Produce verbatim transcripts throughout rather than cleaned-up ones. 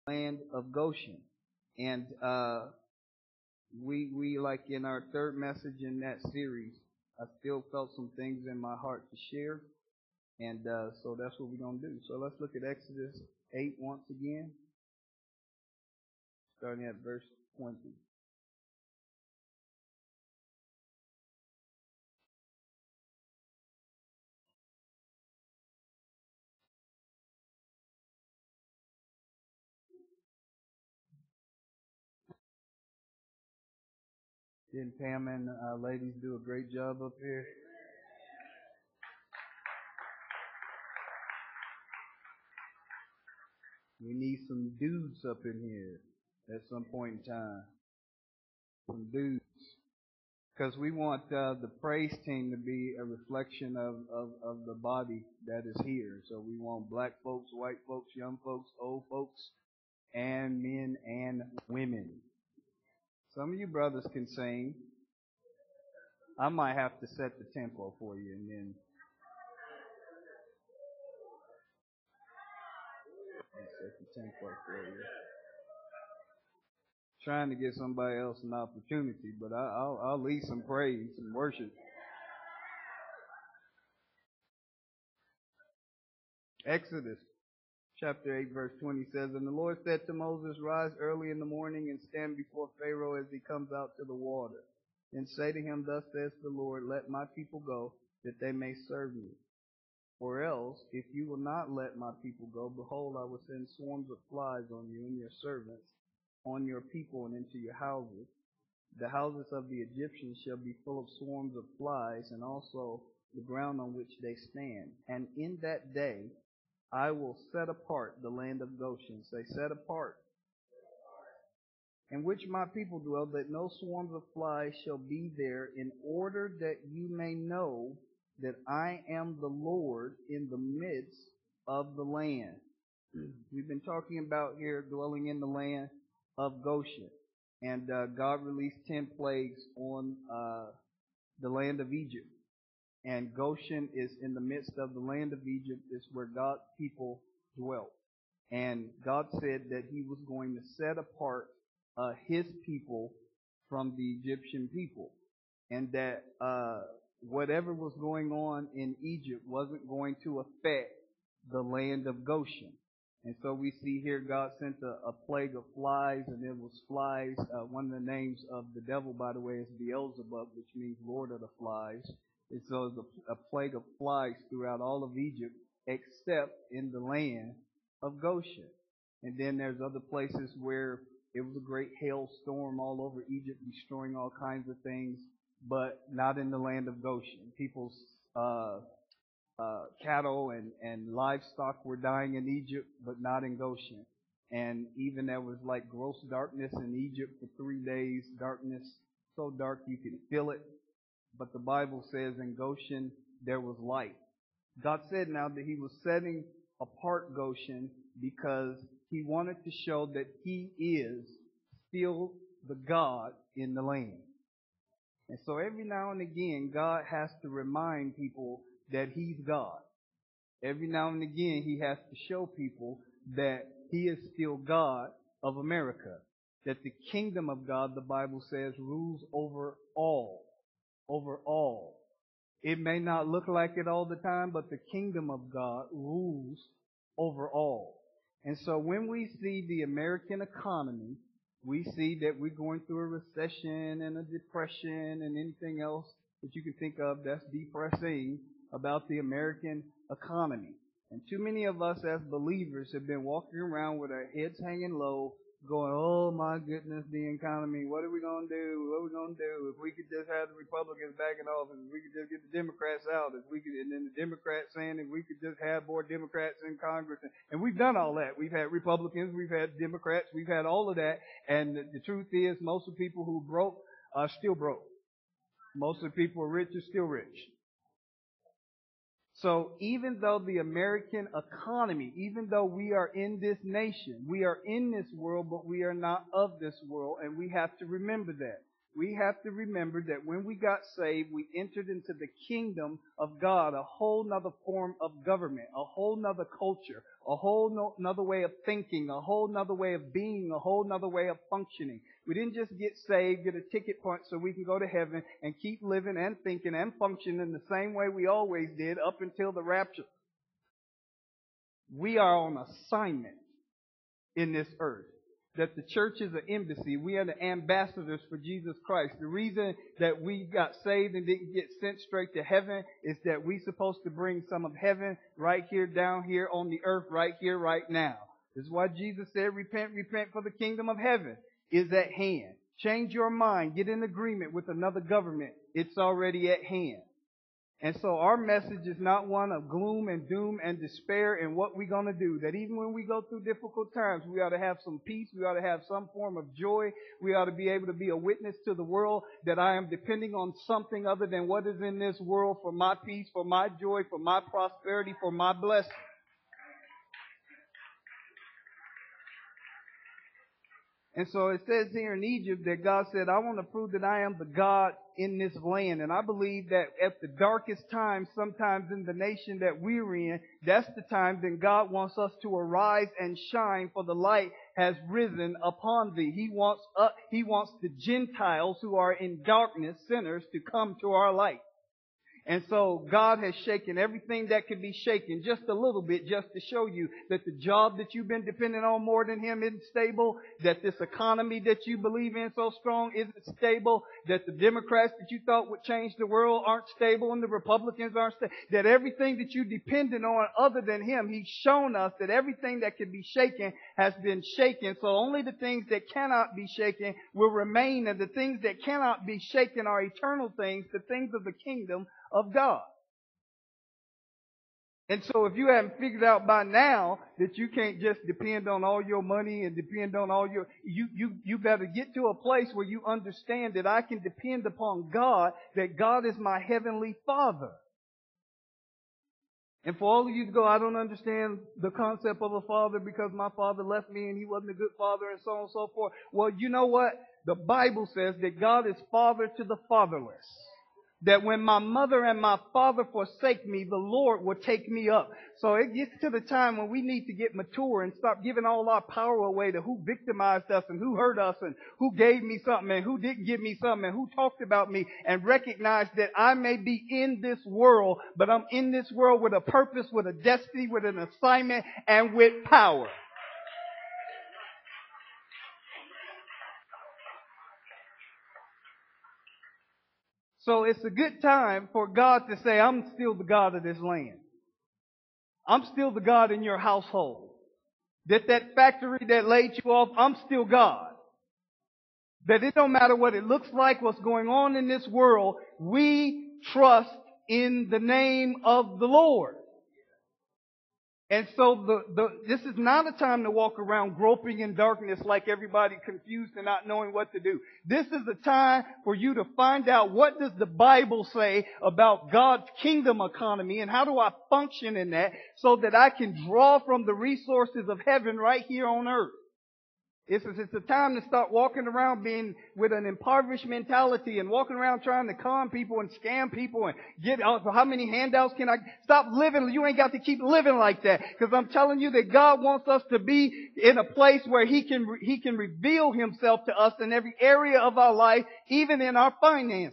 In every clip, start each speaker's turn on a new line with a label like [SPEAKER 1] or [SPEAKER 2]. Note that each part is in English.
[SPEAKER 1] land of Goshen. And uh, we, we, like in our third message in that series, I still felt some things in my heart to share. And uh, so that's what we're going to do. So let's look at Exodus eight once again, starting at verse twenty. Didn't Pam and uh, ladies do a great job up here? We need some dudes up in here at some point in time. Some dudes. Because we want uh, the praise team to be a reflection of, of, of the body that is here. So we want black folks, white folks, young folks, old folks, and men and women. Some of you brothers can sing. I might have to set the tempo for you and then set the tempo for you. Trying to give somebody else an opportunity, but I, I'll, I'll lead some praise and worship. Exodus chapter eight verse twenty says, And the Lord said to Moses, Rise early in the morning and stand before Pharaoh as he comes out to the water. And say to him, Thus says the Lord, Let my people go, that they may serve me. Or else, if you will not let my people go, behold, I will send swarms of flies on you and your servants, on your people and into your houses. The houses of the Egyptians shall be full of swarms of flies, and also the ground on which they stand. And in that day I will set apart the land of Goshen. Say, set apart. In which my people dwell, that no swarms of flies shall be there, in order that you may know that I am the Lord in the midst of the land. We've been talking about here dwelling in the land of Goshen. And uh, God released ten plagues on uh, the land of Egypt. And Goshen is in the midst of the land of Egypt. It's where God's people dwelt. And God said that He was going to set apart uh, His people from the Egyptian people. And that uh, whatever was going on in Egypt wasn't going to affect the land of Goshen. And so we see here God sent a, a plague of flies, and it was flies. Uh, one of the names of the devil, by the way, is Beelzebub, which means Lord of the Flies. And so it was a, a plague of flies throughout all of Egypt, except in the land of Goshen. And then there's other places where it was a great hailstorm all over Egypt, destroying all kinds of things, but not in the land of Goshen. People's uh, uh, cattle and, and livestock were dying in Egypt, but not in Goshen. And even there was like gross darkness in Egypt for three days, darkness so dark you could feel it. But the Bible says in Goshen there was light. God said now that He was setting apart Goshen because He wanted to show that He is still the God in the land. And so every now and again, God has to remind people that He's God. Every now and again, He has to show people that He is still God of America. That the kingdom of God, the Bible says, rules over all. Over all. It may not look like it all the time, but the kingdom of God rules over all. And so when we see the American economy, we see that we're going through a recession and a depression and anything else that you can think of that's depressing about the American economy. And too many of us as believers have been walking around with our heads hanging low, going, oh my goodness, the economy, what are we going to do? What are we going to do? If we could just have the Republicans back in office, if we could just get the Democrats out, if we could, and then the Democrats saying if we could just have more Democrats in Congress. And, and we've done all that. We've had Republicans, we've had Democrats, we've had all of that. And the, the truth is, most of the people who broke are still broke. Most of the people who are rich are still rich. So even though the American economy, even though we are in this nation, we are in this world, but we are not of this world, and we have to remember that. we have to remember that when we got saved, we entered into the kingdom of God, a whole nother form of government, a whole nother culture, a whole no, nother way of thinking, a whole nother way of being, a whole nother way of functioning. We didn't just get saved, get a ticket punch so we can go to heaven and keep living and thinking and functioning the same way we always did up until the rapture. We are on assignment in this earth. That the church is an embassy. We are the ambassadors for Jesus Christ. The reason that we got saved and didn't get sent straight to heaven is that we're supposed to bring some of heaven right here, down here on the earth, right here, right now. This is why Jesus said, repent, repent, for the kingdom of heaven is at hand. Change your mind. Get in agreement with another government. It's already at hand. And so our message is not one of gloom and doom and despair and what we're going to do. That even when we go through difficult times, we ought to have some peace. We ought to have some form of joy. We ought to be able to be a witness to the world that I am depending on something other than what is in this world for my peace, for my joy, for my prosperity, for my blessing. And so it says here in Egypt that God said, I want to prove that I am the God in this land. And I believe that at the darkest times, sometimes in the nation that we're in, that's the time that God wants us to arise and shine, for the light has risen upon thee. He wants uh, He wants the Gentiles who are in darkness, sinners, to come to our light. And so God has shaken everything that can be shaken just a little bit, just to show you that the job that you've been depending on more than Him isn't stable, that this economy that you believe in so strong isn't stable, that the Democrats that you thought would change the world aren't stable, and the Republicans aren't stable, that everything that you depended on other than Him, He's shown us that everything that can be shaken has been shaken. So only the things that cannot be shaken will remain, and the things that cannot be shaken are eternal things, the things of the kingdom of God. And so if you haven't figured out by now that you can't just depend on all your money and depend on all your, you, you, you better get to a place where you understand that I can depend upon God, that God is my heavenly Father. And for all of you to go, I don't understand the concept of a father because my father left me and he wasn't a good father and so on and so forth. Well, you know what? The Bible says that God is father to the fatherless. That when my mother and my father forsake me, the Lord will take me up. So it gets to the time when we need to get mature and stop giving all our power away to who victimized us and who hurt us and who gave me something and who didn't give me something and who talked about me, and recognize that I may be in this world, but I'm in this world with a purpose, with a destiny, with an assignment, and with power. So it's a good time for God to say, I'm still the God of this land. I'm still the God in your household. That that factory that laid you off, I'm still God. That it don't matter what it looks like, what's going on in this world, we trust in the name of the Lord. And so the, the, this is not a time to walk around groping in darkness like everybody confused and not knowing what to do. This is a time for you to find out, what does the Bible say about God's kingdom economy and how do I function in that so that I can draw from the resources of heaven right here on earth. It's, it's a time to start walking around being with an impoverished mentality and walking around trying to con people and scam people and get, oh, how many handouts can I, stop living. You ain't got to keep living like that. Because I'm telling you that God wants us to be in a place where He can, He can reveal Himself to us in every area of our life, even in our finances.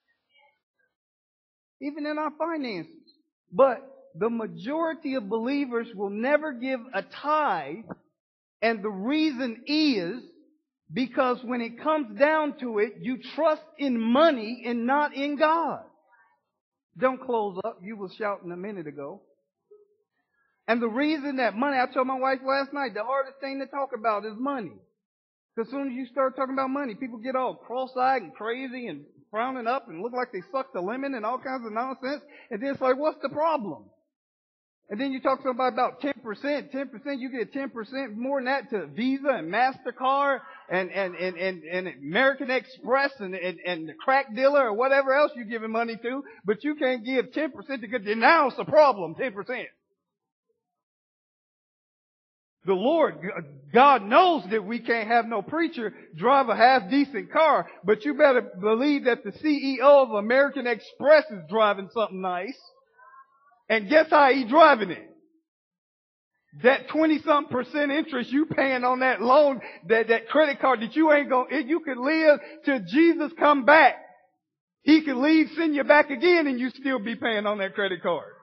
[SPEAKER 1] Even in our finances. But the majority of believers will never give a tithe. And the reason is because when it comes down to it, you trust in money and not in God. Don't close up. You were shouting a minute ago. And the reason that money, I told my wife last night, the hardest thing to talk about is money. Because as soon as you start talking about money, people get all cross-eyed and crazy and frowning up and look like they sucked a lemon and all kinds of nonsense. And then it's like, what's the problem? And then you talk to somebody about ten percent. ten percent, you get ten percent more than that to Visa and MasterCard and, and, and, and, and American Express and, and, and the crack dealer or whatever else you're giving money to. But you can't give ten percent to get, now it's a problem, ten percent. The Lord, God knows that we can't have no preacher drive a half-decent car, but you better believe that the C E O of American Express is driving something nice. And guess how he driving it? That twenty-something percent interest you paying on that loan, that, that credit card that you ain't gonna, you could live till Jesus come back. He could leave, send you back again, and you still be paying on that credit card.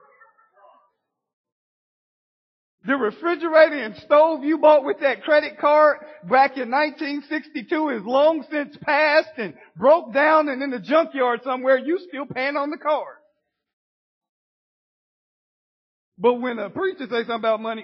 [SPEAKER 1] The refrigerator and stove you bought with that credit card back in nineteen sixty-two is long since passed and broke down and in the junkyard somewhere. You still paying on the card. But when a preacher says something about money,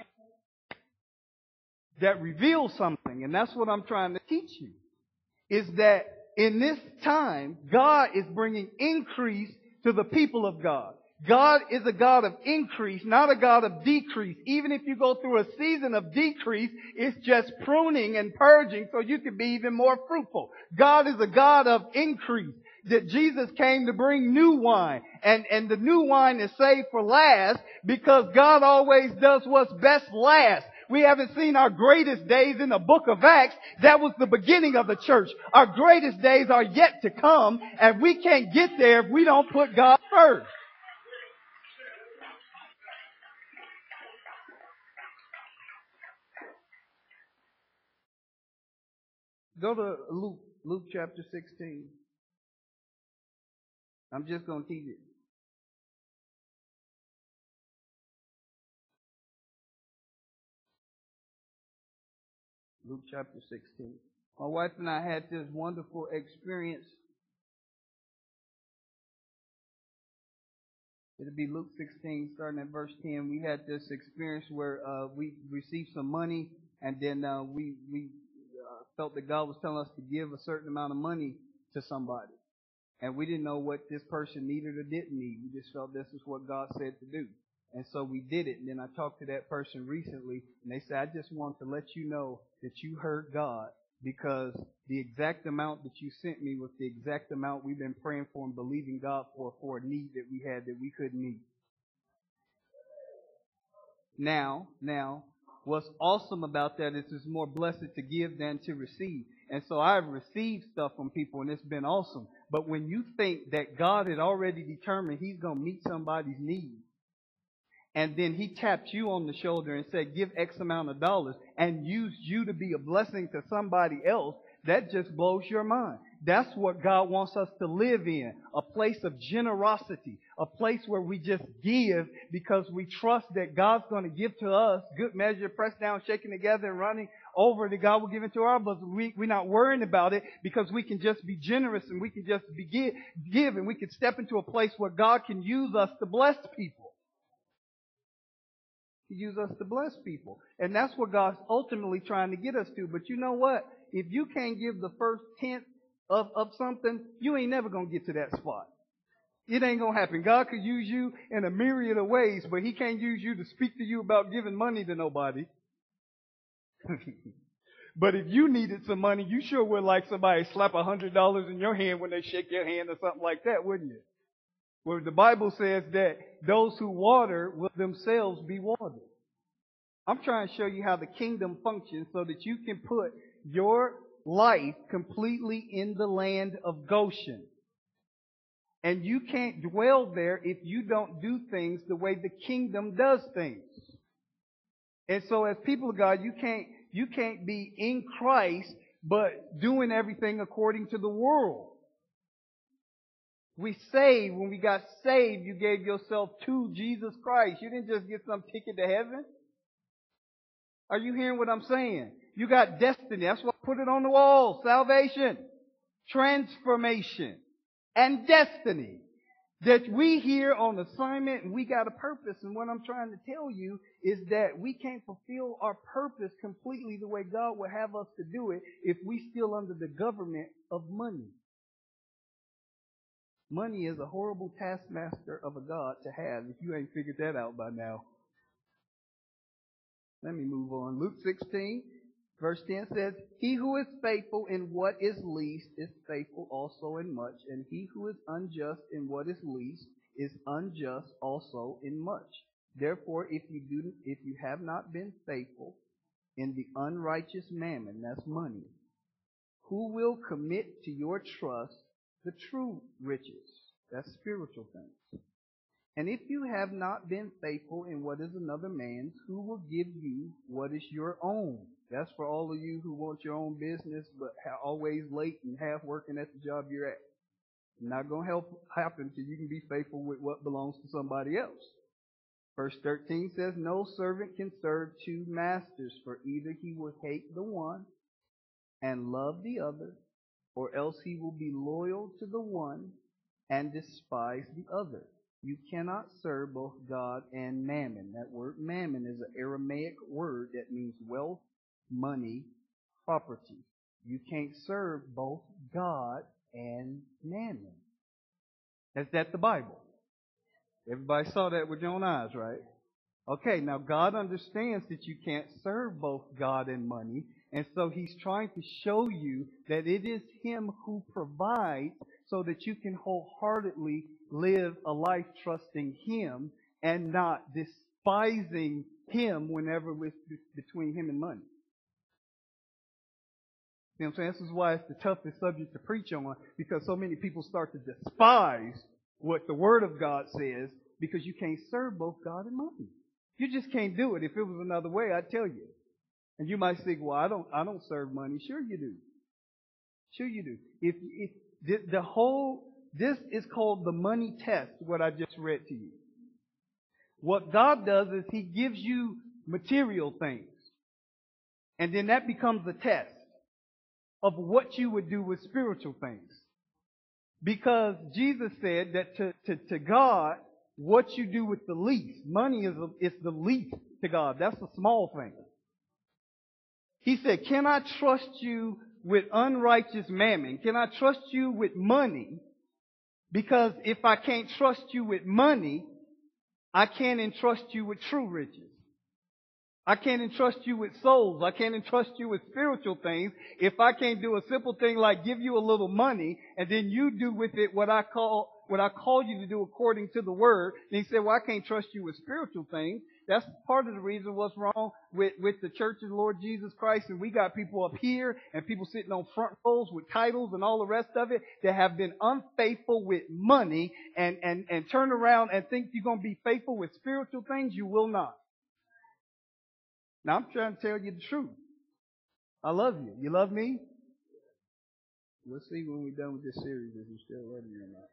[SPEAKER 1] that reveals something, and that's what I'm trying to teach you, is that in this time, God is bringing increase to the people of God. God is a God of increase, not a God of decrease. Even if you go through a season of decrease, it's just pruning and purging so you can be even more fruitful. God is a God of increase. That Jesus came to bring new wine. And, and the new wine is saved for last because God always does what's best last. We haven't seen our greatest days in the book of Acts. That was the beginning of the church. Our greatest days are yet to come, and we can't get there if we don't put God first. Go to Luke, Luke chapter sixteen. I'm just going to teach it. Luke chapter sixteen. My wife and I had this wonderful experience. It'll be Luke sixteen, starting at verse ten. We had this experience where uh, we received some money, and then uh, we we uh, felt that God was telling us to give a certain amount of money to somebody. And we didn't know what this person needed or didn't need. We just felt this is what God said to do. And so we did it. And then I talked to that person recently, and they said, I just want to let you know that you heard God, because the exact amount that you sent me was the exact amount we've been praying for and believing God for, for a need that we had that we couldn't meet. Now, now, what's awesome about that is it's more blessed to give than to receive. And so I've received stuff from people, and it's been awesome. But when you think that God had already determined He's going to meet somebody's need, and then He tapped you on the shoulder and said, give X amount of dollars, and used you to be a blessing to somebody else, that just blows your mind. That's what God wants us to live in. A place of generosity. A place where we just give because we trust that God's going to give to us good measure, pressed down, shaken together, and running over, that God will give it to our bosom. We, we're not worrying about it because we can just be generous and we can just be give, give and we can step into a place where God can use us to bless people. To use us to bless people. And that's what God's ultimately trying to get us to. But you know what? If you can't give the first tenth of, of something, you ain't never going to get to that spot. It ain't going to happen. God could use you in a myriad of ways, but He can't use you to speak to you about giving money to nobody. But if you needed some money, you sure would like somebody slap a hundred dollars in your hand when they shake your hand or something like that, wouldn't you? Well, the Bible says that those who water will themselves be watered. I'm trying to show you how the kingdom functions so that you can put your life completely in the land of Goshen. And you can't dwell there if you don't do things the way the kingdom does things. And so as people of God, you can't, you can't be in Christ but doing everything according to the world. We saved, when we got saved, you gave yourself to Jesus Christ. You didn't just get some ticket to heaven. Are you hearing what I'm saying? You got destiny. That's why I put it on the wall. Salvation, transformation, and destiny. That we here on assignment and we got a purpose. And what I'm trying to tell you is that we can't fulfill our purpose completely the way God would have us to do it if we still under the government of money. Money is a horrible taskmaster of a God to have if you ain't figured that out by now. Let me move on. Luke sixteen, verse ten says, He who is faithful in what is least is faithful also in much, and he who is unjust in what is least is unjust also in much. Therefore, if you do, if you have not been faithful in the unrighteous mammon, that's money, who will commit to your trust the true riches, that's spiritual things. And if you have not been faithful in what is another man's, who will give you what is your own? That's for all of you who want your own business, but are always late and half working at the job you're at. Not going to help happen till you can be faithful with what belongs to somebody else. Verse thirteen says, no servant can serve two masters, for either he will hate the one and love the other, or else he will be loyal to the one and despise the other. You cannot serve both God and mammon. That word mammon is an Aramaic word that means wealth, money, property. You can't serve both God and mammon. Is that the Bible? Everybody saw that with your own eyes, right? Okay, now God understands that you can't serve both God and money, and so He's trying to show you that it is Him who provides so that you can wholeheartedly live a life trusting Him and not despising Him whenever it's between Him and money. You know what I'm saying? This is why it's the toughest subject to preach on, because so many people start to despise what the Word of God says because you can't serve both God and money. You just can't do it. If it was another way, I'd tell you. And you might say, well, I don't, I don't serve money. Sure you do. Sure you do. If, if the, the whole, this is called the money test, what I just read to you. What God does is He gives you material things. And then that becomes a test of what you would do with spiritual things. Because Jesus said that to, to, to God, what you do with the least, money is, a, is the least to God. That's a small thing. He said, can I trust you with unrighteous mammon? Can I trust you with money? Because if I can't trust you with money, I can't entrust you with true riches. I can't entrust you with souls. I can't entrust you with spiritual things if I can't do a simple thing like give you a little money and then you do with it what I call what I call you to do according to the Word. And he said, well, I can't trust you with spiritual things. That's part of the reason what's wrong with, with the Church of the Lord Jesus Christ. And we got people up here and people sitting on front rows with titles and all the rest of it that have been unfaithful with money and, and, and turn around and think you're going to be faithful with spiritual things. You will not. Now, I'm trying to tell you the truth. I love you. You love me? We'll see when we're done with this series if you still love me or not.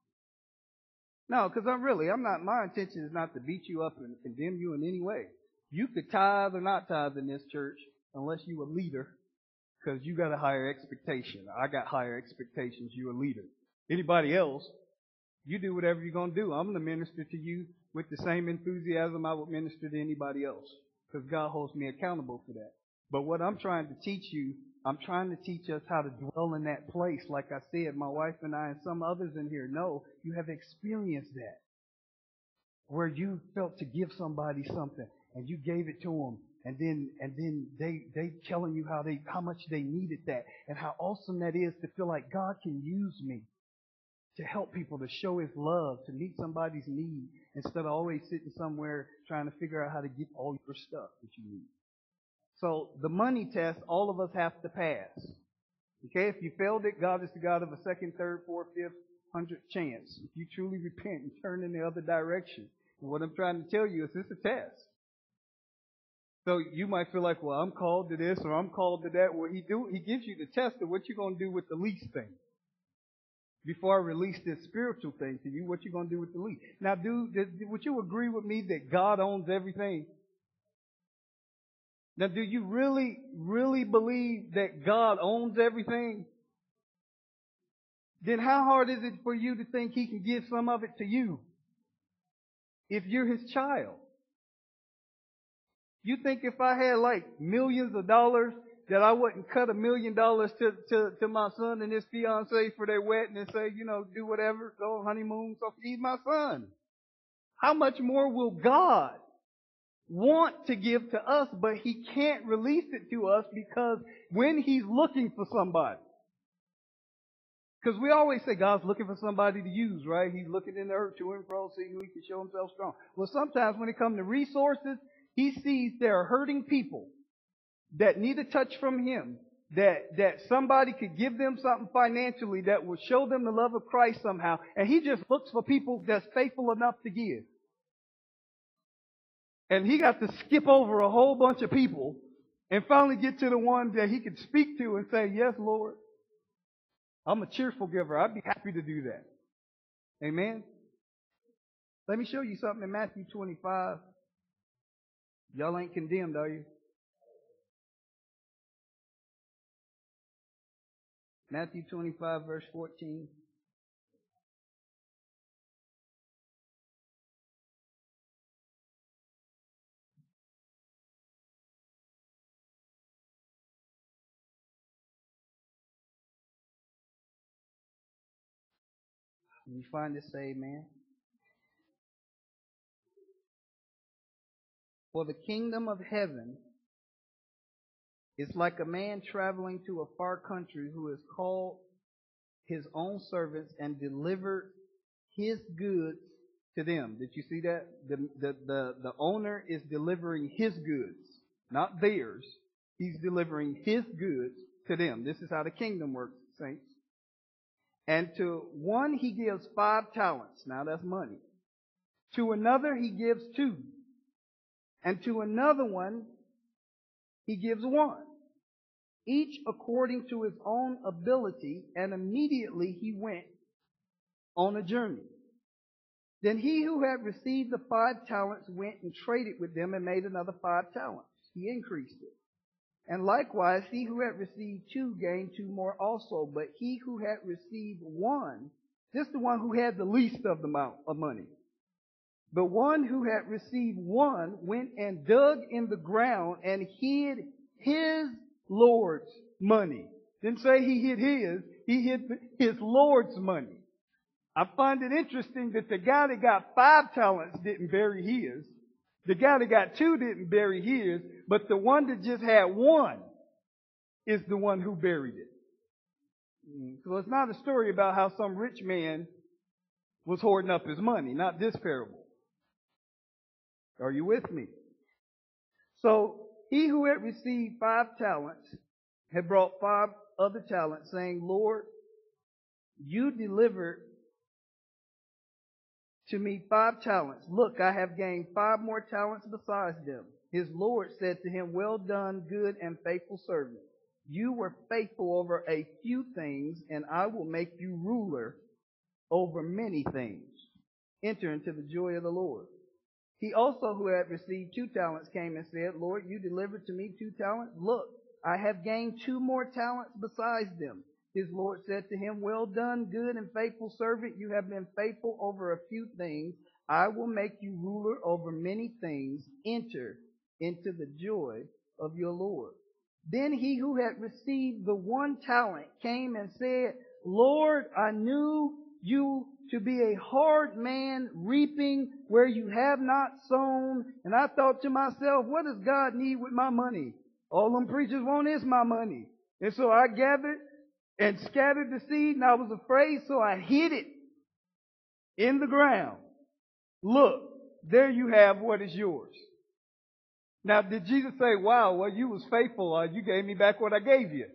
[SPEAKER 1] No, because I'm really, I'm not, my intention is not to beat you up and condemn you in any way. You could tithe or not tithe in this church unless you're a leader, because you got a higher expectation. I got higher expectations. You're a leader. Anybody else, you do whatever you're going to do. I'm going to minister to you with the same enthusiasm I would minister to anybody else, because God holds me accountable for that. But what I'm trying to teach you, I'm trying to teach us how to dwell in that place. Like I said, my wife and I and some others in here know you have experienced that. Where you felt to give somebody something and you gave it to them, and then and then they they telling you how they how much they needed that and how awesome that is to feel like God can use me to help people, to show His love, to meet somebody's need instead of always sitting somewhere trying to figure out how to get all your stuff that you need. So the money test, all of us have to pass. Okay, if you failed it, God is the God of a second, third, fourth, fifth, hundredth chance. If you truly repent and turn in the other direction. And what I'm trying to tell you is it's a test. So you might feel like, well, I'm called to this or I'm called to that. Well, He do He gives you the test of what you're going to do with the least thing. Before I release this spiritual thing to you, what you going to do with the least? Now, do, would you agree with me that God owns everything? Now, do you really, really believe that God owns everything? Then how hard is it for you to think He can give some of it to you if you're His child? You think if I had like millions of dollars that I wouldn't cut a million dollars to, to, to my son and his fiancée for their wedding and say, you know, do whatever, go on honeymoon, so he's my son. How much more will God want to give to us, but He can't release it to us because when He's looking for somebody. Because we always say God's looking for somebody to use, right? He's looking in the earth to and fro, see who He can show Himself strong. Well, sometimes when it comes to resources, He sees there are hurting people that need a touch from Him, that, that somebody could give them something financially that would show them the love of Christ somehow. And He just looks for people that's faithful enough to give. And He got to skip over a whole bunch of people and finally get to the one that He could speak to and say, yes, Lord, I'm a cheerful giver. I'd be happy to do that. Amen. Let me show you something in Matthew twenty-five. Y'all ain't condemned, are you? Matthew twenty-five, verse fourteen. When you find this, say amen. For the kingdom of heaven is like a man traveling to a far country who has called his own servants and delivered his goods to them. Did you see that? The, the, the, the owner is delivering his goods, not theirs. He's delivering his goods to them. This is how the kingdom works, saints. And to one he gives five talents. Now that's money. To another he gives two. And to another one he gives one. Each according to his own ability, and immediately he went on a journey. Then he who had received the five talents went and traded with them and made another five talents. He increased it. And likewise, he who had received two gained two more also. But he who had received one, this is the one who had the least of the amount of money. The one who had received one went and dug in the ground and hid his Lord's money. Didn't say he hid his, he hid his Lord's money. I find it interesting that the guy that got five talents didn't bury his. The guy that got two didn't bury his, but the one that just had one is the one who buried it. So it's not a story about how some rich man was hoarding up his money, not this parable. Are you with me? So he who had received five talents had brought five other talents, saying, Lord, you delivered to me five talents. Look, I have gained five more talents besides them. His Lord said to him, well done, good and faithful servant. You were faithful over a few things, and I will make you ruler over many things. Enter into the joy of the Lord. He also, who had received two talents, came and said, Lord, you delivered to me two talents. Look, I have gained two more talents besides them. His Lord said to him, well done, good and faithful servant. You have been faithful over a few things. I will make you ruler over many things. Enter into the joy of your Lord. Then he who had received the one talent came and said, Lord, I knew you to be a hard man, reaping where you have not sown. And I thought to myself, what does God need with my money? All them preachers want is my money. And so I gathered and scattered the seed, and I was afraid, so I hid it in the ground. Look, there you have what is yours. Now, did Jesus say, wow, well, you was faithful, uh, you gave me back what I gave you?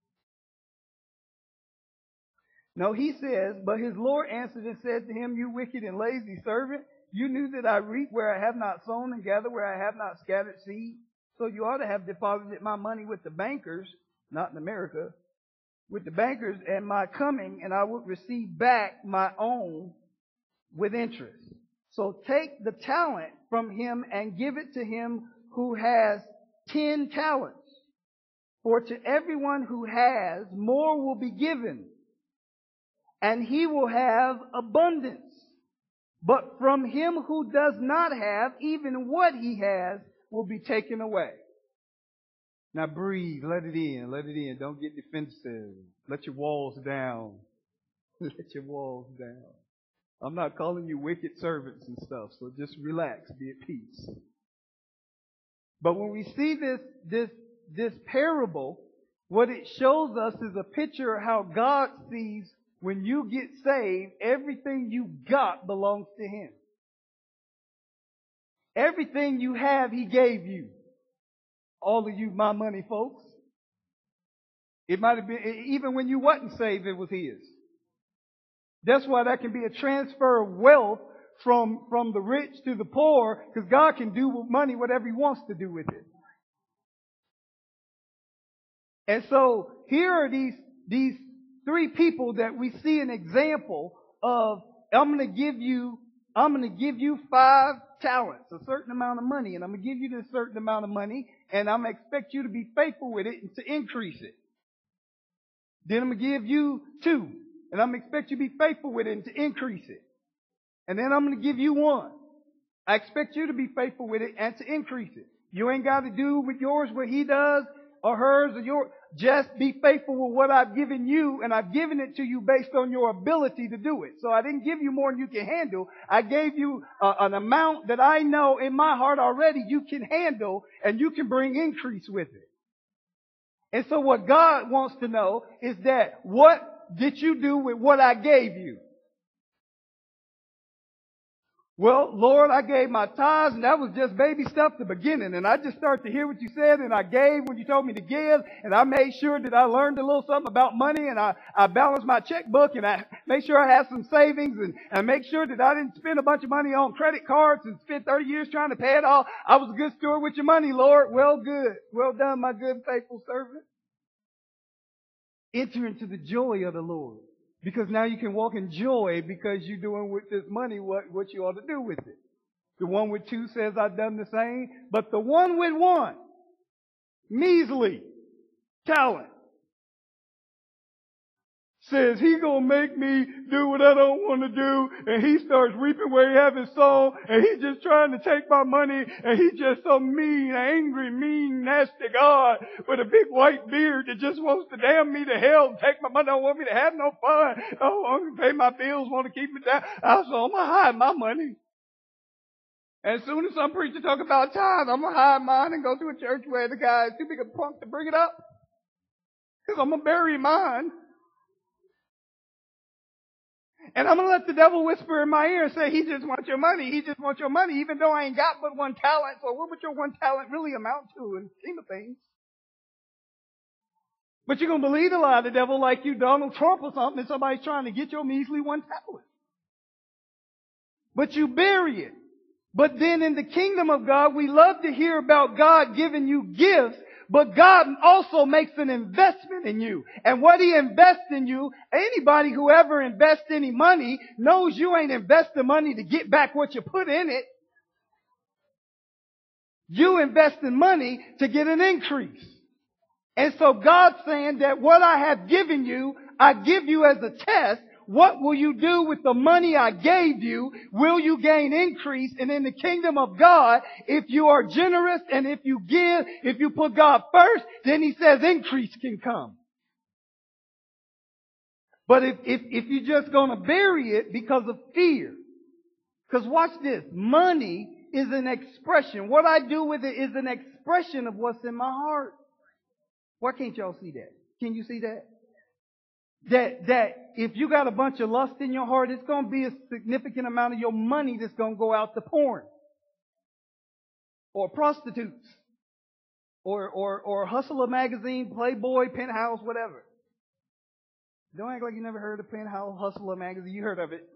[SPEAKER 1] No, he says, but his Lord answered and said to him, you wicked and lazy servant, you knew that I reap where I have not sown and gather where I have not scattered seed. So you ought to have deposited my money with the bankers, not in America, with the bankers, and my coming, and I would receive back my own with interest. So take the talent from him and give it to him who has ten talents. For to everyone who has, more will be given, and he will have abundance. But from him who does not have, even what he has will be taken away. Now breathe, let it in, let it in. Don't get defensive. Let your walls down. Let your walls down. I'm not calling you wicked servants and stuff, so just relax, be at peace. But when we see this, this, this parable, what it shows us is a picture of how God sees when you get saved, everything you got belongs to Him. Everything you have, He gave you.
[SPEAKER 2] All of you my money folks. It might have been, even when you wasn't saved, it was his. That's why that can be a transfer of wealth from, from the rich to the poor, because God can do with money whatever he wants to do with it. And so here are these, these three people that we see an example of. I'm going to give you, I'm going to give you five talents, a certain amount of money, and I'm going to give you this certain amount of money, and I'm going to expect you to be faithful with it and to increase it. Then I'm going to give you two, and I'm going to expect you to be faithful with it and to increase it. And then I'm going to give you one. I expect you to be faithful with it and to increase it. You ain't got to do with yours what he does or hers or yours. Just be faithful with what I've given you, and I've given it to you based on your ability to do it. So I didn't give you more than you can handle. I gave you uh, an amount that I know in my heart already you can handle, and you can bring increase with it. And so what God wants to know is that, what did you do with what I gave you? Well, Lord, I gave my tithes, and that was just baby stuff at the beginning. And I just started to hear what you said, and I gave when you told me to give, and I made sure that I learned a little something about money, and I, I balanced my checkbook, and I made sure I had some savings, and I make sure that I didn't spend a bunch of money on credit cards and spend thirty years trying to pay it all. I was a good steward with your money, Lord. Well, good. Well done, my good, faithful servant. Enter into the joy of the Lord. Because now you can walk in joy because you're doing with this money what, what you ought to do with it. The one with two says, I've done the same. But the one with one, measly talent, says he gonna make me do what I don't want to do, and he starts reaping where he haven't sown, and he's just trying to take my money, and he's just so mean, angry, mean, nasty God with a big white beard that just wants to damn me to hell and take my money, don't want me to have no fun, don't want to pay my bills, want to keep me down. I was I'm gonna hide my money. As soon as some preacher talk about tithes, I'm gonna hide mine and go to a church where the guy is too big a punk to bring it up, because I'm gonna bury mine. And I'm going to let the devil whisper in my ear and say, he just wants your money. He just wants your money, even though I ain't got but one talent. So what would your one talent really amount to in the scheme of things? But you're going to believe the lie of the devil like you Donald Trump or something, and somebody's trying to get your measly one talent. But you bury it. But then in the kingdom of God, we love to hear about God giving you gifts. But God also makes an investment in you. And what He invests in you, anybody who ever invests any money knows you ain't investing money to get back what you put in it. You invest in money to get an increase. And so God's saying that what I have given you, I give you as a test. What will you do with the money I gave you? Will you gain increase? And in the kingdom of God, if you are generous and if you give, if you put God first, then He says increase can come. But if, if, if you're just going to bury it because of fear, because watch this, money is an expression. What I do with it is an expression of what's in my heart. Why can't y'all see that? Can you see that? That, that if you got a bunch of lust in your heart, it's going to be a significant amount of your money that's going to go out to porn. Or prostitutes. Or, or, or Hustler magazine, Playboy, Penthouse, whatever. Don't act like you never heard of Penthouse, Hustler magazine. You heard of it.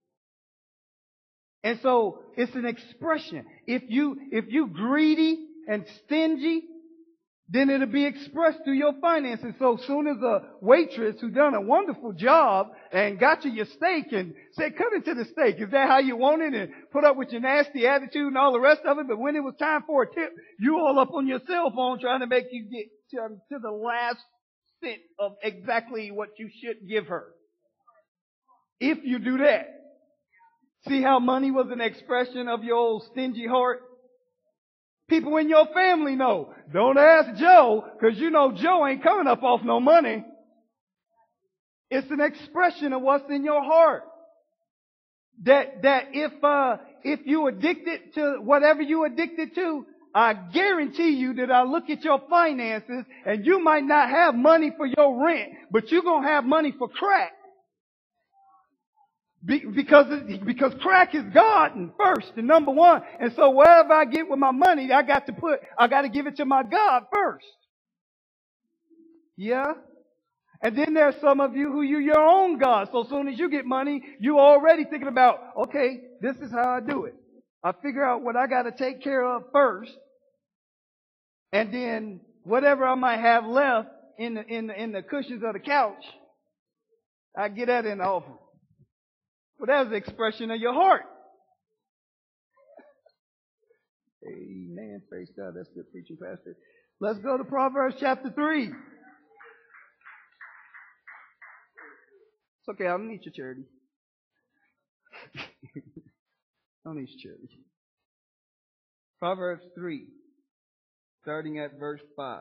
[SPEAKER 2] And so, it's an expression. If you, if you greedy and stingy, then it'll be expressed through your finances. So soon as a waitress who done a wonderful job and got you your steak and said, cut into the steak. Is that how you want it? And put up with your nasty attitude and all the rest of it. But when it was time for a tip, you all up on your cell phone trying to make you get to, to the last cent of exactly what you should give her. If you do that. See how money was an expression of your old stingy heart? People in your family know. Don't ask Joe, because you know Joe ain't coming up off no money. It's an expression of what's in your heart. That, that if, uh, if you addicted to whatever you addicted to, I guarantee you that I look at your finances and you might not have money for your rent, but you're going to have money for crack. Be, because, it, because crack is God and first and number one. And so wherever I get with my money, I got to put, I got to give it to my God first. Yeah. And then there's some of you who you're your own God. So as soon as you get money, you already thinking about, okay, this is how I do it. I figure out what I got to take care of first. And then whatever I might have left in the, in the, in the cushions of the couch, I get that in the offering. Well, that's the expression of your heart. Amen. Praise God. That's good preaching, Pastor. Let's go to Proverbs chapter three. It's okay. I don't need your charity. I don't need your charity. Proverbs three, starting at verse five.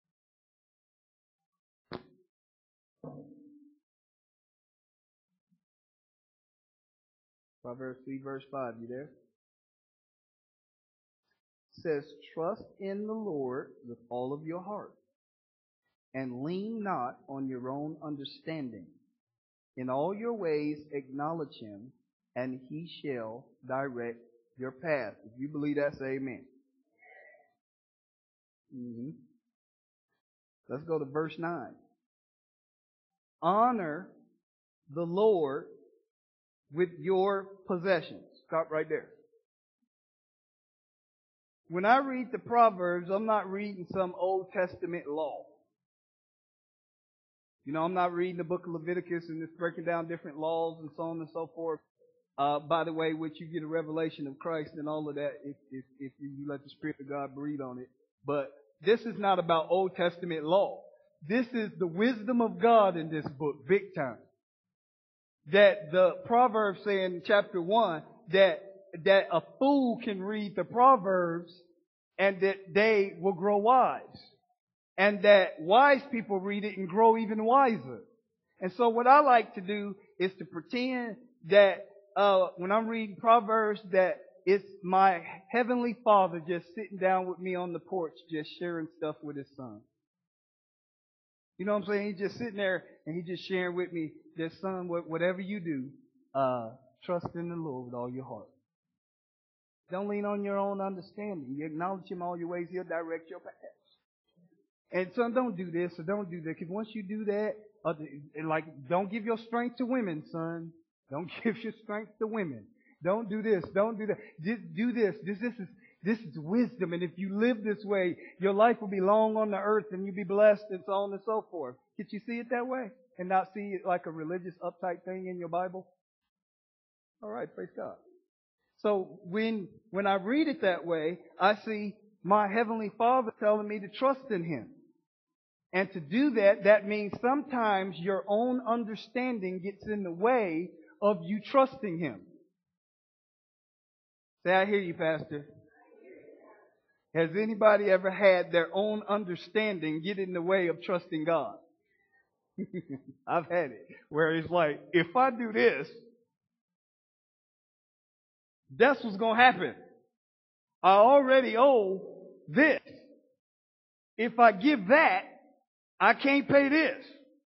[SPEAKER 2] Proverbs three, verse five. You there? It says, trust in the Lord with all of your heart, and lean not on your own understanding. In all your ways acknowledge Him, and He shall direct your path. If you believe that, say amen. Mm-hmm. Let's go to verse nine. Honor the Lord with your possessions. Stop right there. When I read the Proverbs, I'm not reading some Old Testament law. You know, I'm not reading the book of Leviticus and it's breaking down different laws and so on and so forth. Uh, by the way, which you get a revelation of Christ and all of that if, if, if you let the Spirit of God breathe on it. But this is not about Old Testament law. This is the wisdom of God in this book, big time. That the Proverbs say in chapter one that that a fool can read the Proverbs and that they will grow wise. And that wise people read it and grow even wiser. And so what I like to do is to pretend that uh when I'm reading Proverbs that it's my Heavenly Father just sitting down with me on the porch just sharing stuff with His Son. You know what I'm saying? He's just sitting there and He's just sharing with me that, son, whatever you do, uh, trust in the Lord with all your heart. Don't lean on your own understanding. You acknowledge Him all your ways, He'll direct your paths. And son, don't do this or don't do that. Because once you do that, uh, like, don't give your strength to women, son. Don't give your strength to women. Don't do this. Don't do that. Just do this. This, this is this is wisdom. And if you live this way, your life will be long on the earth and you'll be blessed and so on and so forth. Did you see it that way? And not see it like a religious uptight thing in your Bible? All right, praise God. So when when I read it that way, I see my Heavenly Father telling me to trust in Him. And to do that, that means sometimes your own understanding gets in the way of you trusting Him. Say, I hear you, Pastor. Has anybody ever had their own understanding get in the way of trusting God? I've had it. Where it's like, if I do this, that's what's going to happen. I already owe this. If I give that, I can't pay this.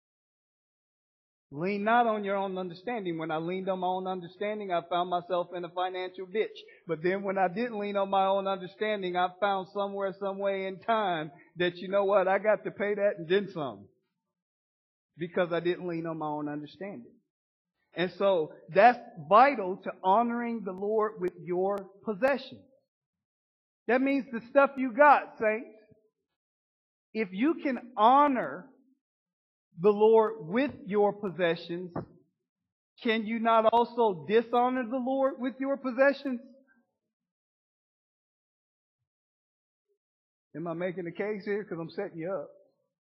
[SPEAKER 2] Lean not on your own understanding. When I leaned on my own understanding, I found myself in a financial ditch. But then when I didn't lean on my own understanding, I found somewhere, some way in time that, you know what, I got to pay that and then some. Because I didn't lean on my own understanding. And so that's vital to honoring the Lord with your possessions. That means the stuff you got, saints. If you can honor the Lord with your possessions, can you not also dishonor the Lord with your possessions? Am I making a case here? Because I'm setting you up.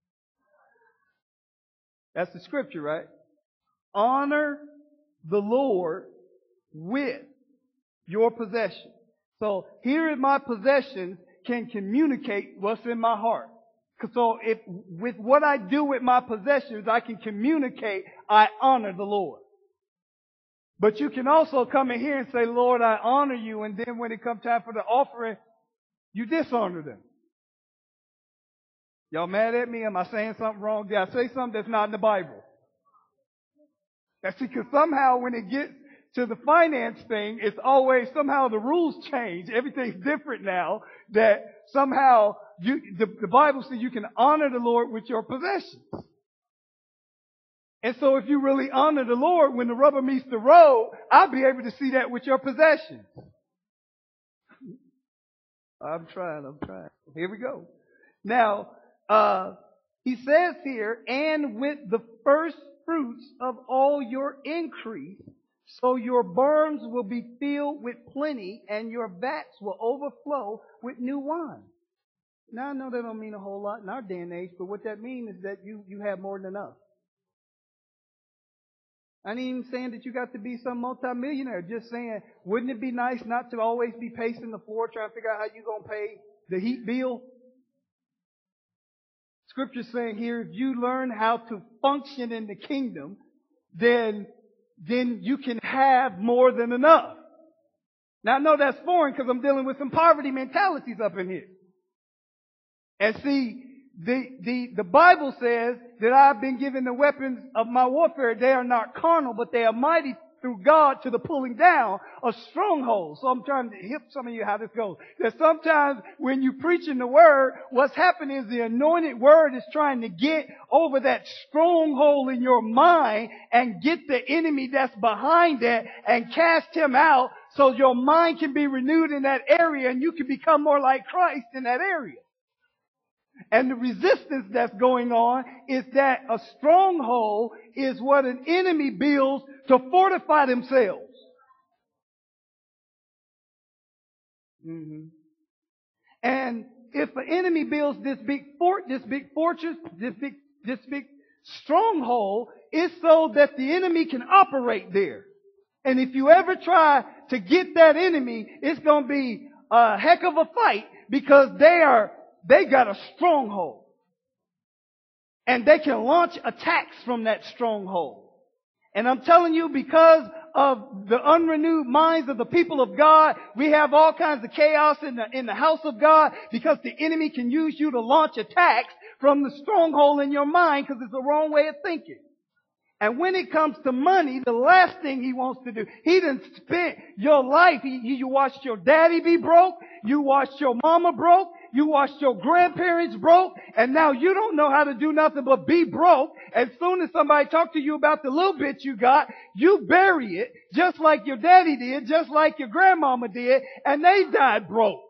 [SPEAKER 2] That's the scripture, right? Honor the Lord with your possessions. So here in my possessions can communicate what's in my heart. So if with what I do with my possessions, I can communicate I honor the Lord. But you can also come in here and say, Lord, I honor you. And then when it comes time for the offering, you dishonor them. Y'all mad at me? Am I saying something wrong? Did I say something that's not in the Bible? That's because somehow when it gets to the finance thing, it's always somehow the rules change. Everything's different now. That somehow you, the, the Bible says you can honor the Lord with your possessions. And so if you really honor the Lord when the rubber meets the road, I'll be able to see that with your possessions. I'm trying, I'm trying. Here we go. Now, uh, he says here, and with the first fruits of all your increase, so your barns will be filled with plenty, and your vats will overflow with new wine. Now, I know that don't mean a whole lot in our day and age, but what that means is that you, you have more than enough. I ain't even saying that you got to be some multimillionaire. Just saying, wouldn't it be nice not to always be pacing the floor trying to figure out how you're going to pay the heat bill? Scripture's saying here, if you learn how to function in the kingdom, then, then you can have more than enough. Now I know that's foreign because I'm dealing with some poverty mentalities up in here. And see, the, the, the Bible says that I've been given the weapons of my warfare. They are not carnal, but they are mighty through God to the pulling down of strongholds. So I'm trying to hip some of you how this goes. That sometimes when you preaching the word, what's happening is the anointed word is trying to get over that stronghold in your mind and get the enemy that's behind that and cast him out so your mind can be renewed in that area and you can become more like Christ in that area. And the resistance that's going on is that a stronghold is what an enemy builds to fortify themselves. Mm-hmm. And if an enemy builds this big fort, this big fortress, this big, this big stronghold, it's so that the enemy can operate there. And if you ever try to get that enemy, it's going to be a heck of a fight because they are They got a stronghold. And they can launch attacks from that stronghold. And I'm telling you, because of the unrenewed minds of the people of God, we have all kinds of chaos in the, in the house of God because the enemy can use you to launch attacks from the stronghold in your mind because it's the wrong way of thinking. And when it comes to money, the last thing he wants to do, he done spent your life. He, you watched your daddy be broke. You watched your mama broke. You watched your grandparents broke. And now you don't know how to do nothing but be broke. As soon as somebody talks to you about the little bit you got, you bury it just like your daddy did, just like your grandmama did, and they died broke.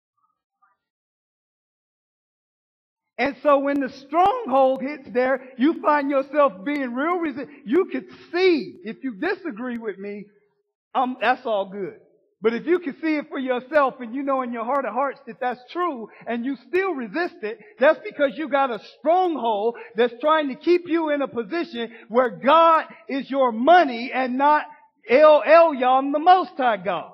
[SPEAKER 2] And so when the stronghold hits there, you find yourself being real resistant. You could see, if you disagree with me, um, that's all good. But if you can see it for yourself and you know in your heart of hearts that that's true and you still resist it, that's because you got a stronghold that's trying to keep you in a position where God is your money and not El Elyon, the Most High God.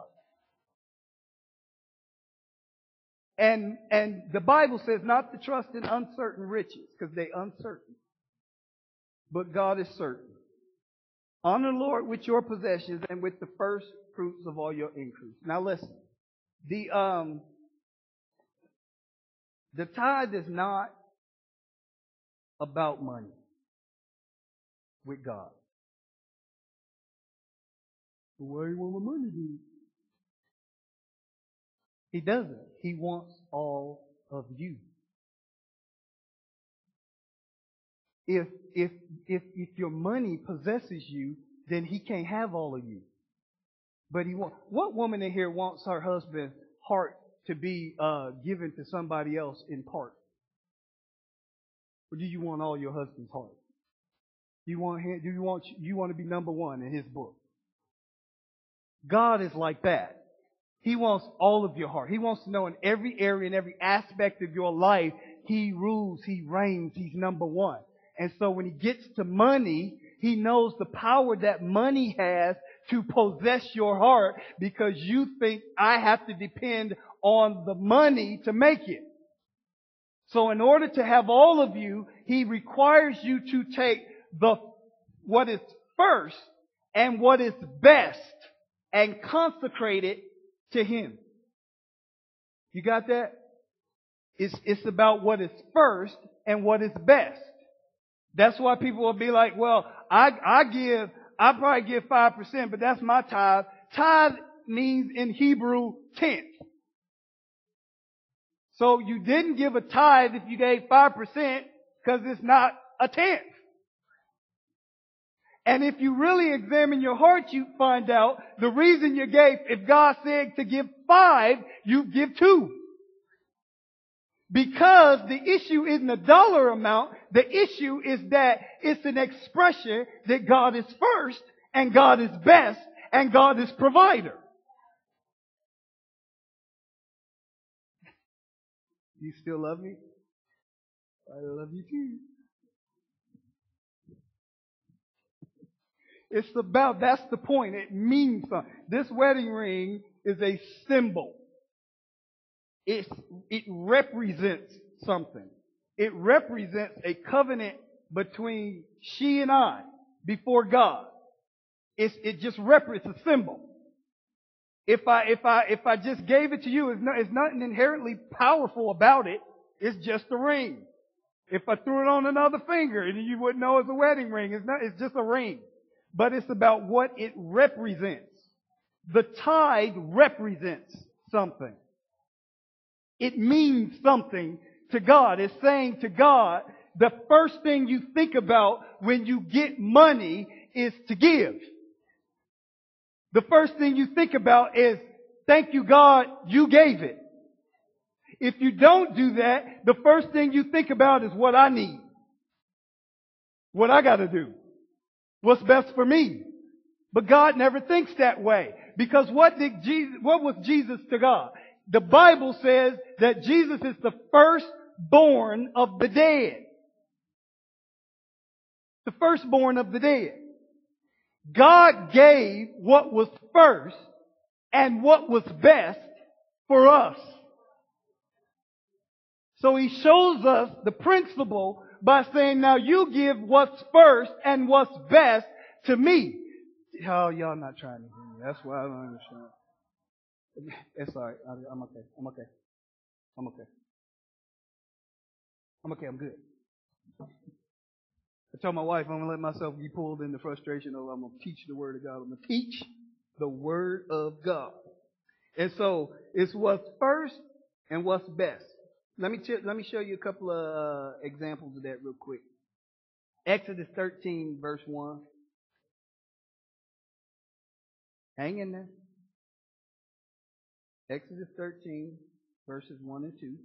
[SPEAKER 2] And, and the Bible says not to trust in uncertain riches because they're uncertain. But God is certain. Honor the Lord with your possessions and with the first fruits of all your increase. Now listen, the, um, the tithe is not about money with God. Why do you want my money, dude? He doesn't. He wants all of you. If, if, if, if your money possesses you, then he can't have all of you. But he wants, what woman in here wants her husband's heart to be, uh, given to somebody else in part? Or do you want all your husband's heart? Do you want him, do you want, you want to be number one in his book? God is like that. He wants all of your heart. He wants to know in every area, in every aspect of your life, He rules, He reigns, He's number one. And so when He gets to money, He knows the power that money has to possess your heart because you think I have to depend on the money to make it. So in order to have all of you, He requires you to take the what is first and what is best and consecrate it to Him. You got that? It's, it's about what is first and what is best. That's why people will be like, well, I, I give, I probably give five percent, but that's my tithe. Tithe means in Hebrew tenth. So you didn't give a tithe if you gave five percent because it's not a tenth. And if you really examine your heart, you find out the reason you gave, if God said to give five, you give two. Because the issue isn't a dollar amount, the issue is that it's an expression that God is first, and God is best, and God is provider. You still love me? I love you too. It's about, that's the point. It means something. This wedding ring is a symbol. It, it represents something. It represents a covenant between she and I before God. It's, it just represents a symbol. If I, if I, if I just gave it to you, it's, not, it's nothing inherently powerful about it. It's just a ring. If I threw it on another finger, and you wouldn't know it's a wedding ring. It's not, it's just a ring. But it's about what it represents. The tithe represents something. It means something to God. It's saying to God, the first thing you think about when you get money is to give. The first thing you think about is, thank you, God, you gave it. If you don't do that, the first thing you think about is what I need. What I gotta do. What's best for me. But God never thinks that way. Because what did Jesus, what was Jesus to God? The Bible says that Jesus is the firstborn of the dead. The firstborn of the dead. God gave what was first and what was best for us. So He shows us the principle by saying, now you give what's first and what's best to me. Oh, y'all not trying to hear me. That's why I don't understand. It's all right. I'm okay. I'm okay. I'm okay. I'm okay. I'm good. I told my wife I'm going to let myself be pulled into frustration over I'm going to teach the Word of God. I'm going to teach the Word of God. And so it's what's first and what's best. Let me ch- let me show you a couple of uh, examples of that real quick. Exodus thirteen, verse one. Hang in there. Exodus thirteen, verses one and two.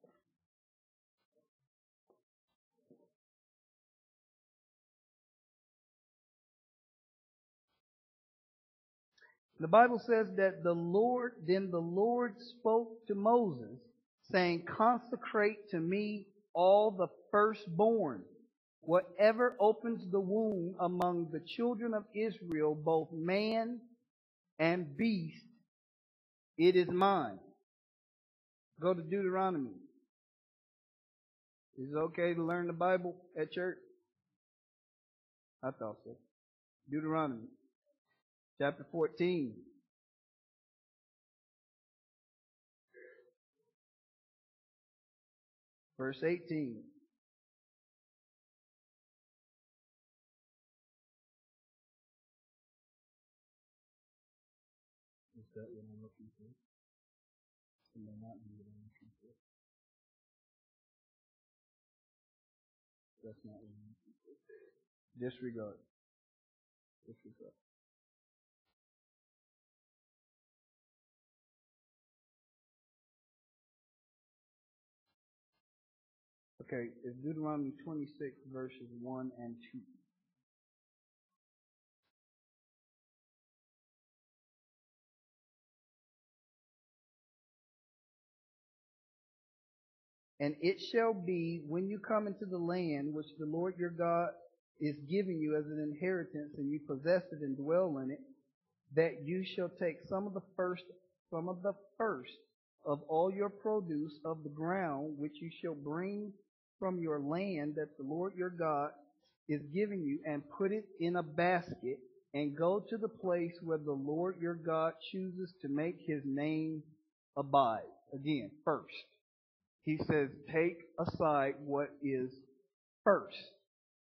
[SPEAKER 2] The Bible says that the Lord, then the Lord spoke to Moses, saying, consecrate to me all the firstborn, whatever opens the womb among the children of Israel, both man and beast, it is mine. Go to Deuteronomy. Is it okay to learn the Bible at church? I thought so. Deuteronomy, chapter fourteen. Verse eighteen. Is that what I'm looking for? It may not be what I'm looking for. That's not what I'm looking for. Disregard. Disregard. Okay, it's Deuteronomy twenty-six, verses one and two. And it shall be, when you come into the land which the Lord your God is giving you as an inheritance, and you possess it and dwell in it, that you shall take some of the first, some of the first of all your produce of the ground, which you shall bring from your land that the Lord your God is giving you, and put it in a basket, and go to the place where the Lord your God chooses to make His name abide. Again, first. He says, take aside what is first.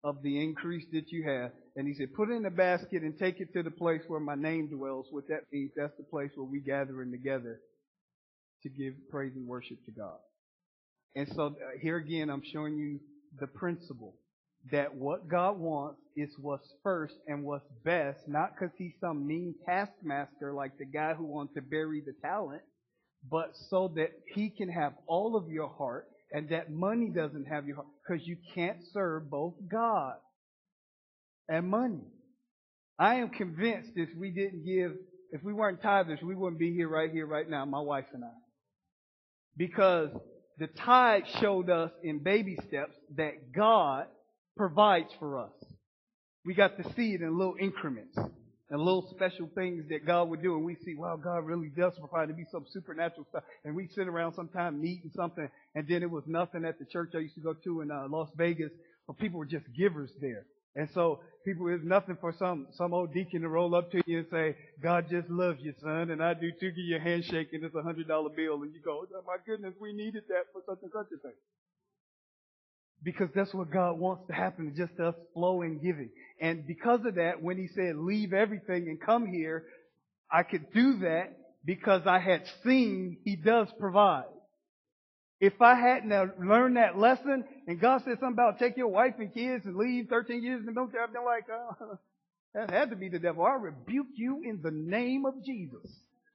[SPEAKER 2] of the increase that you have. And he said, put it in a basket and take it to the place where my name dwells. What that means, that's the place where we gathering together to give praise and worship to God. And so uh, here again, I'm showing you the principle that what God wants is what's first and what's best, not because he's some mean taskmaster like the guy who wants to bury the talent, but so that he can have all of your heart and that money doesn't have your heart, because you can't serve both God and money. I am convinced if we didn't give, if we weren't tithers, we wouldn't be here right here, right now, my wife and I. Because the tithe showed us in baby steps that God provides for us. We got to see it in little increments and little special things that God would do. And we see, wow, God really does provide. To be some supernatural stuff. And we sit around sometime eating something, and then it was nothing at the church I used to go to in uh, Las Vegas, where people were just givers there. And so people, there's nothing for some some old deacon to roll up to you and say, God just loves you, son, and I do too. Give you a handshake, and it's a hundred dollar bill, and you go, oh, my goodness, we needed that for such and such a thing. Because that's what God wants to happen, just us flowing giving. And because of that, when he said, leave everything and come here, I could do that because I had seen he does provide. If I hadn't learned that lesson, and God said something about take your wife and kids and leave thirteen years and don't have them, like, oh, that had to be the devil. I rebuke you in the name of Jesus.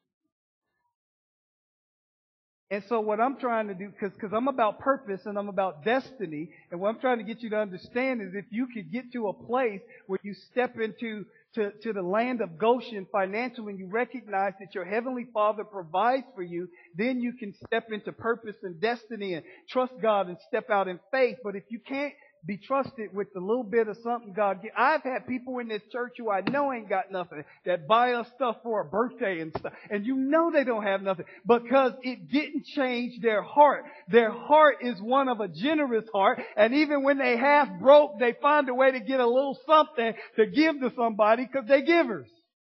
[SPEAKER 2] And so what I'm trying to do, because because I'm about purpose and I'm about destiny, and what I'm trying to get you to understand is if you could get to a place where you step into to, to the land of Goshen financially and you recognize that your Heavenly Father provides for you, then you can step into purpose and destiny and trust God and step out in faith. But if you can't be trusted with the little bit of something God gives. I've had people in this church who I know ain't got nothing that buy us stuff for a birthday and stuff. And you know they don't have nothing because it didn't change their heart. Their heart is one of a generous heart. And even when they half broke, they find a way to get a little something to give to somebody because they're givers.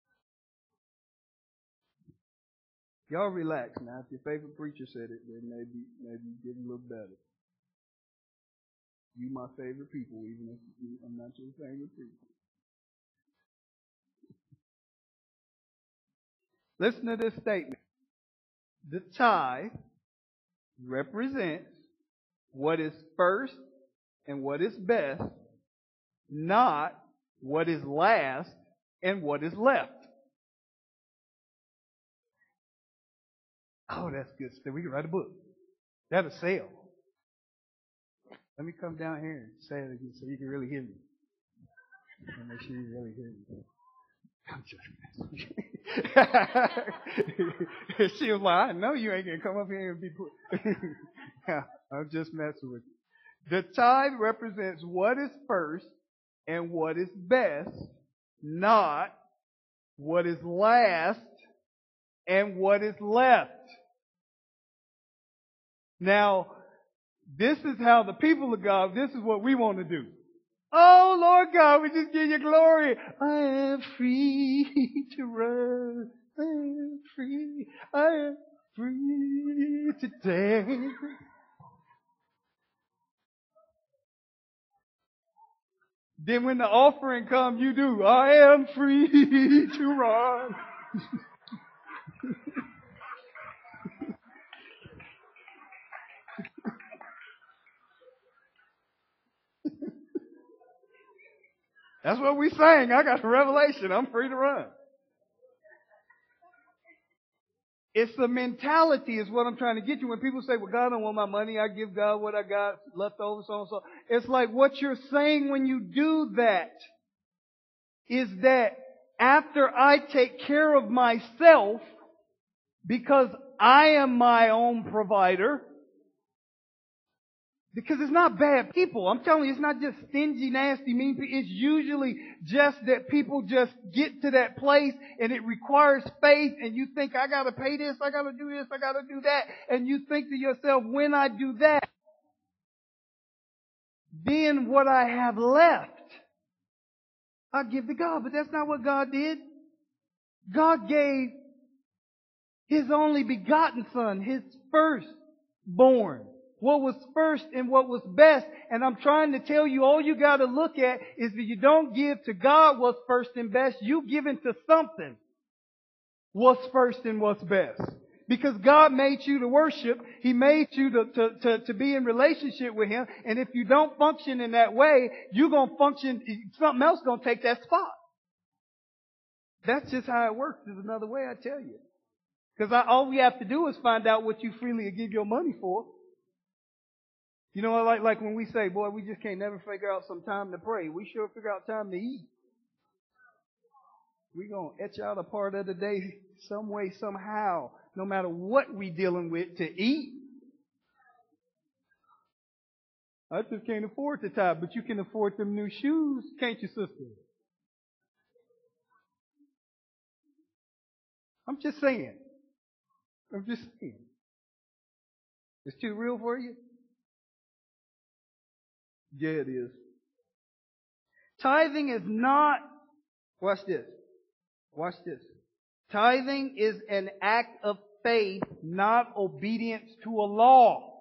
[SPEAKER 2] Y'all relax now. If your favorite preacher said it, then maybe, maybe get a little better. You my favorite people, even if I'm not your favorite people. Listen to this statement. The tithe represents what is first and what is best, not what is last and what is left. Oh, that's good stuff. We can write a book. That'll sell. Let me come down here and say it again so you can really hear me. And make sure you really hear me. I'm just messing with you. She was like, I know you ain't going to come up here and be put. Yeah, I'm just messing with you. The tithe represents what is first and what is best, not what is last and what is left. Now, this is how the people of God, this is what we want to do. Oh, Lord God, we just give you glory. I am free to run. I am free. I am free to dance. Then when the offering comes, you do. I am free to run. That's what we sang. I got a revelation. I'm free to run. It's the mentality is what I'm trying to get you. When people say, well, God don't want my money. I give God what I got left over, so and so. It's like what you're saying when you do that is that after I take care of myself, because I am my own provider, because it's not bad people. I'm telling you, it's not just stingy, nasty, mean people. It's usually just that people just get to that place and it requires faith and you think, I gotta pay this, I gotta do this, I gotta do that. And you think to yourself, when I do that, then what I have left, I give to God. But that's not what God did. God gave His only begotten Son, His firstborn. what was first and what was best. And I'm trying to tell you, all you got to look at is that you don't give to God what's first and best. You give into something what's first and what's best. Because God made you to worship. He made you to, to, to, to be in relationship with Him. And if you don't function in that way, you're going to function, something else going to take that spot. That's just how it works. There's another way, I tell you. Because all we have to do is find out what you freely give your money for. You know, like, like when we say, boy, we just can't never figure out some time to pray. We sure figure out time to eat. We're going to etch out a part of the day some way, somehow, no matter what we're dealing with, to eat. I just can't afford to tithe, but you can afford them new shoes, can't you, sister? I'm just saying. I'm just saying. It's too real for you? Yeah, it is. Tithing is not, watch this. Watch this. Tithing is an act of faith, not obedience to a law.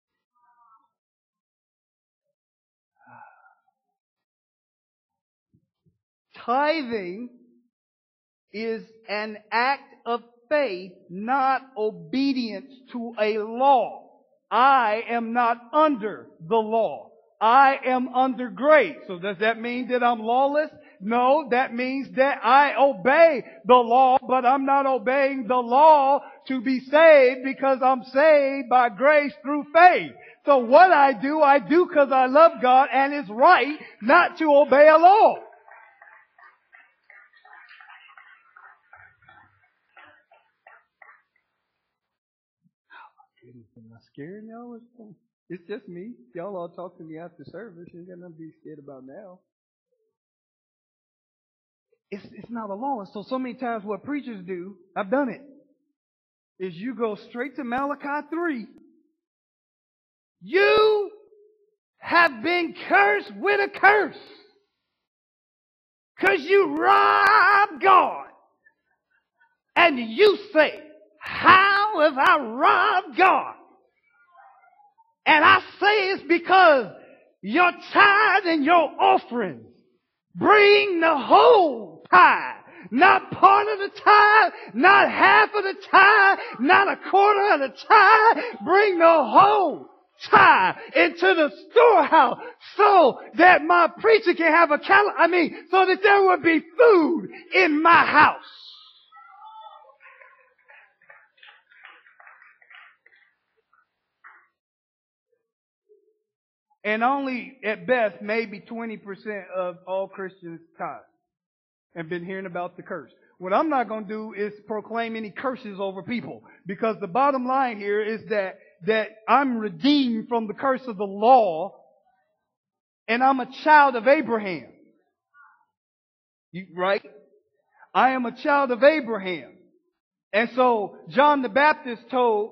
[SPEAKER 2] Tithing is an act of faith, not obedience to a law. I am not under the law. I am under grace. So does that mean that I'm lawless? No, that means that I obey the law, but I'm not obeying the law to be saved, because I'm saved by grace through faith. So what I do, I do because I love God, and it's right not to obey a law. Am I scaring y'all? It's just me. Y'all all talk to me after service. You ain't got nothing to be scared about now. It's, it's not a law. And so, so many times what preachers do, I've done it, is you go straight to Malachi three. You have been cursed with a curse because you robbed God. And you say, how have I robbed God? And I say it's because your tithe and your offerings bring the whole tithe. Not part of the tithe, not half of the tithe, not a quarter of the tithe. Bring the whole tithe into the storehouse so that my preacher can have a cal- I mean, so that there will be food in my house. And only, at best, maybe twenty percent of all Christians tithe and been hearing about the curse. What I'm not going to do is proclaim any curses over people, because the bottom line here is that, that I'm redeemed from the curse of the law, and I'm a child of Abraham. You, right? I am a child of Abraham. And so John the Baptist told,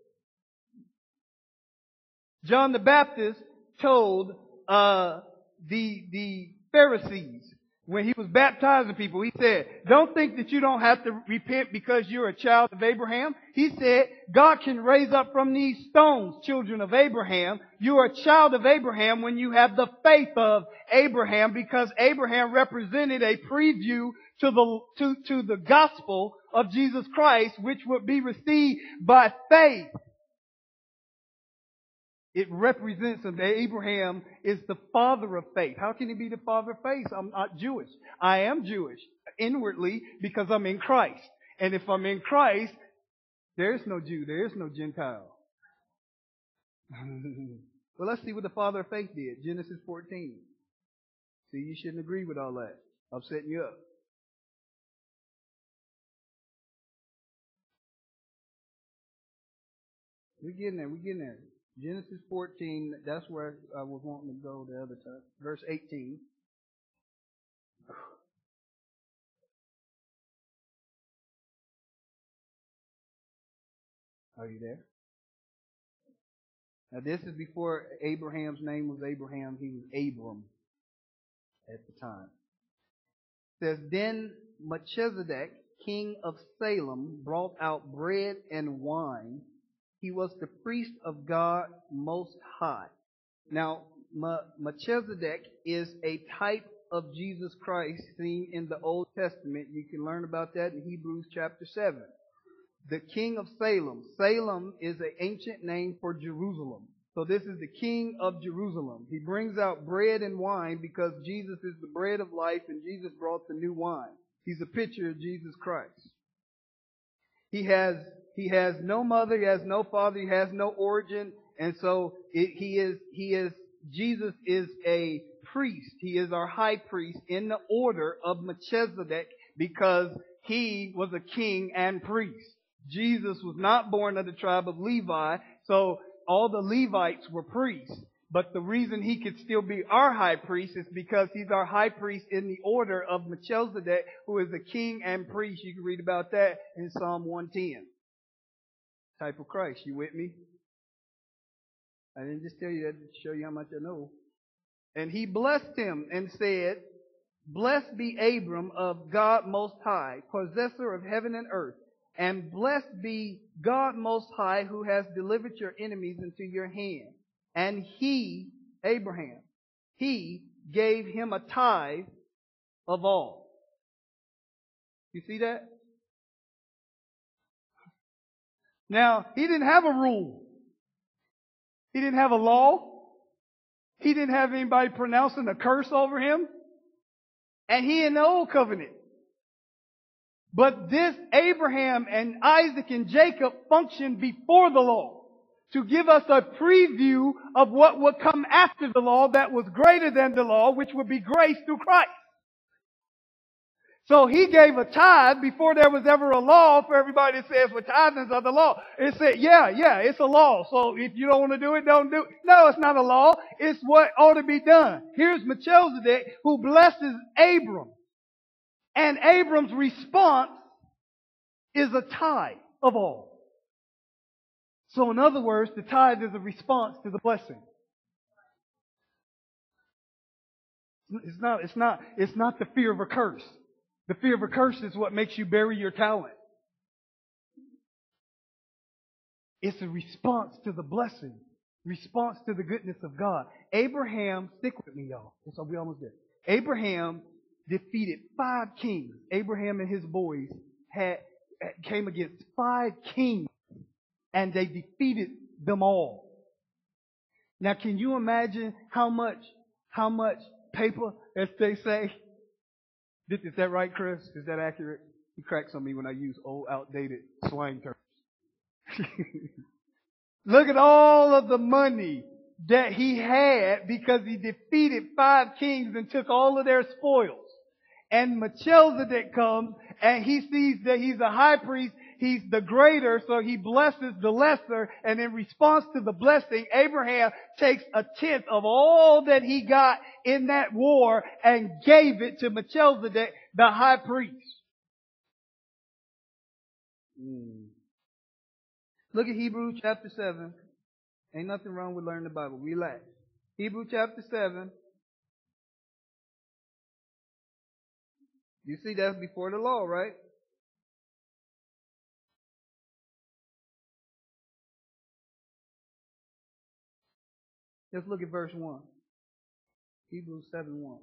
[SPEAKER 2] John the Baptist told uh the the Pharisees when he was baptizing people, he said, don't think that you don't have to repent because you're a child of Abraham. He said, God can raise up from these stones children of Abraham. You are a child of Abraham when you have the faith of Abraham, because Abraham represented a preview to the to, to the gospel of Jesus Christ, which would be received by faith. It represents that Abraham is the father of faith. How can he be the father of faith? I'm not Jewish. I am Jewish inwardly because I'm in Christ. And if I'm in Christ, there is no Jew, there is no Gentile. Well, let's see what the father of faith did. Genesis fourteen. See, you shouldn't agree with all that. I'm setting you up. We're getting there. We're getting there. Genesis fourteen, that's where I was wanting to go the other time. Verse eighteen. Are you there? Now this is before Abraham's name was Abraham. He was Abram at the time. It says, then Melchizedek, king of Salem, brought out bread and wine.
[SPEAKER 1] He was the priest of God Most High. Now, Melchizedek is a type of Jesus Christ seen in the Old Testament. You can learn about that in Hebrews chapter seven. The king of Salem. Salem is an ancient name for Jerusalem. So this is the king of Jerusalem. He brings out bread and wine because Jesus is the bread of life and Jesus brought the new wine. He's a picture of Jesus Christ. He has, he has no mother, he has no father, he has no origin, and so it, he is, he is, Jesus is a priest. He is our high priest in the order of Melchizedek because he was a king and priest. Jesus was not born of the tribe of Levi, so all the Levites were priests. But the reason he could still be our high priest is because he's our high priest in the order of Melchizedek, who is a king and priest. You can read about that in Psalm one ten. Type of Christ. You with me? I didn't just tell you that to show you how much I know. And he blessed him and said, "Blessed be Abram of God Most High, possessor of heaven and earth. And blessed be God Most High, who has delivered your enemies into your hand." And he, Abraham, he gave him a tithe of all. You see that? Now, he didn't have a rule. He didn't have a law. He didn't have anybody pronouncing a curse over him. And he in the old covenant. But this Abraham and Isaac and Jacob functioned before the law to give us a preview of what would come after the law that was greater than the law, which would be grace through Christ. So he gave a tithe before there was ever a law. For everybody that says, well, tithing is of the law. It said, yeah, yeah, it's a law. So if you don't want to do it, don't do it. No, it's not a law. It's what ought to be done. Here's Melchizedek who blesses Abram. And Abram's response is a tithe of all. So in other words, the tithe is a response to the blessing. It's not, it's not, it's not the fear of a curse. The fear of a curse is what makes you bury your talent. It's a response to the blessing. Response to the goodness of God. Abraham, stick with me, y'all. So we almost there. Abraham defeated five kings. Abraham and his boys had came against five kings, and they defeated them all. Now, can you imagine how much, how much paper, as they say? Is that right, Chris? Is that accurate? He cracks on me when I use old, outdated slang terms. Look at all of the money that he had because he defeated five kings and took all of their spoils. And Melchizedek comes and he sees that he's a high priest. He's the greater, so he blesses the lesser. And in response to the blessing, Abraham takes a tenth of all that he got in that war and gave it to Melchizedek, the high priest. Mm. Look at Hebrews chapter seven. Ain't nothing wrong with learning the Bible. Relax. Hebrews chapter seven. You see, that's before the law, right? Let's look at verse one. Hebrews seven one.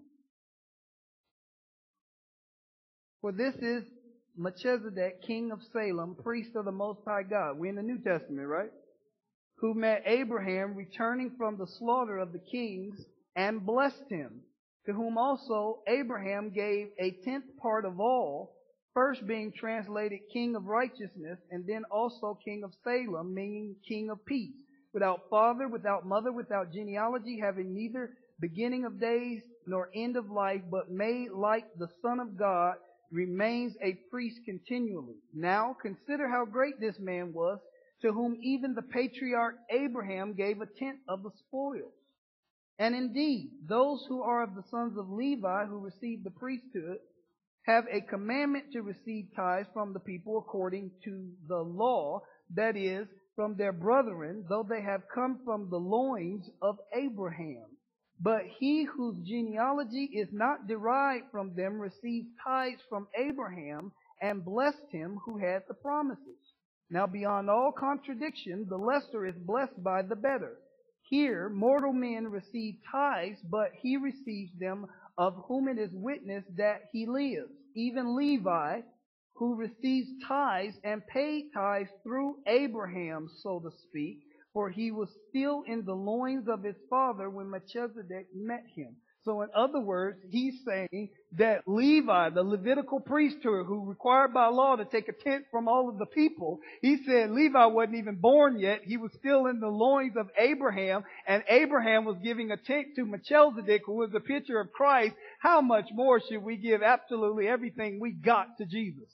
[SPEAKER 1] For this is Melchizedek, king of Salem, priest of the Most High God. We're in the New Testament, right? Who met Abraham returning from the slaughter of the kings and blessed him, to whom also Abraham gave a tenth part of all, first being translated king of righteousness, and then also king of Salem, meaning king of peace, without father, without mother, without genealogy, having neither beginning of days nor end of life, but made like the Son of God, remains a priest continually. Now consider how great this man was, to whom even the patriarch Abraham gave a tenth of the spoils. And indeed, those who are of the sons of Levi, who receive the priesthood, have a commandment to receive tithes from the people according to the law, that is, from their brethren, though they have come from the loins of Abraham. But he whose genealogy is not derived from them received tithes from Abraham and blessed him who had the promises. Now beyond all contradiction, the lesser is blessed by the better. Here, mortal men receive tithes, but he receives them of whom it is witnessed that he lives. Even Levi, who receives tithes and paid tithes through Abraham, so to speak, for he was still in the loins of his father when Melchizedek met him. So in other words, he's saying that Levi, the Levitical priesthood, who required by law to take a tenth from all of the people, he said Levi wasn't even born yet. He was still in the loins of Abraham, and Abraham was giving a tenth to Melchizedek, who was a picture of Christ. How much more should we give absolutely everything we got to Jesus?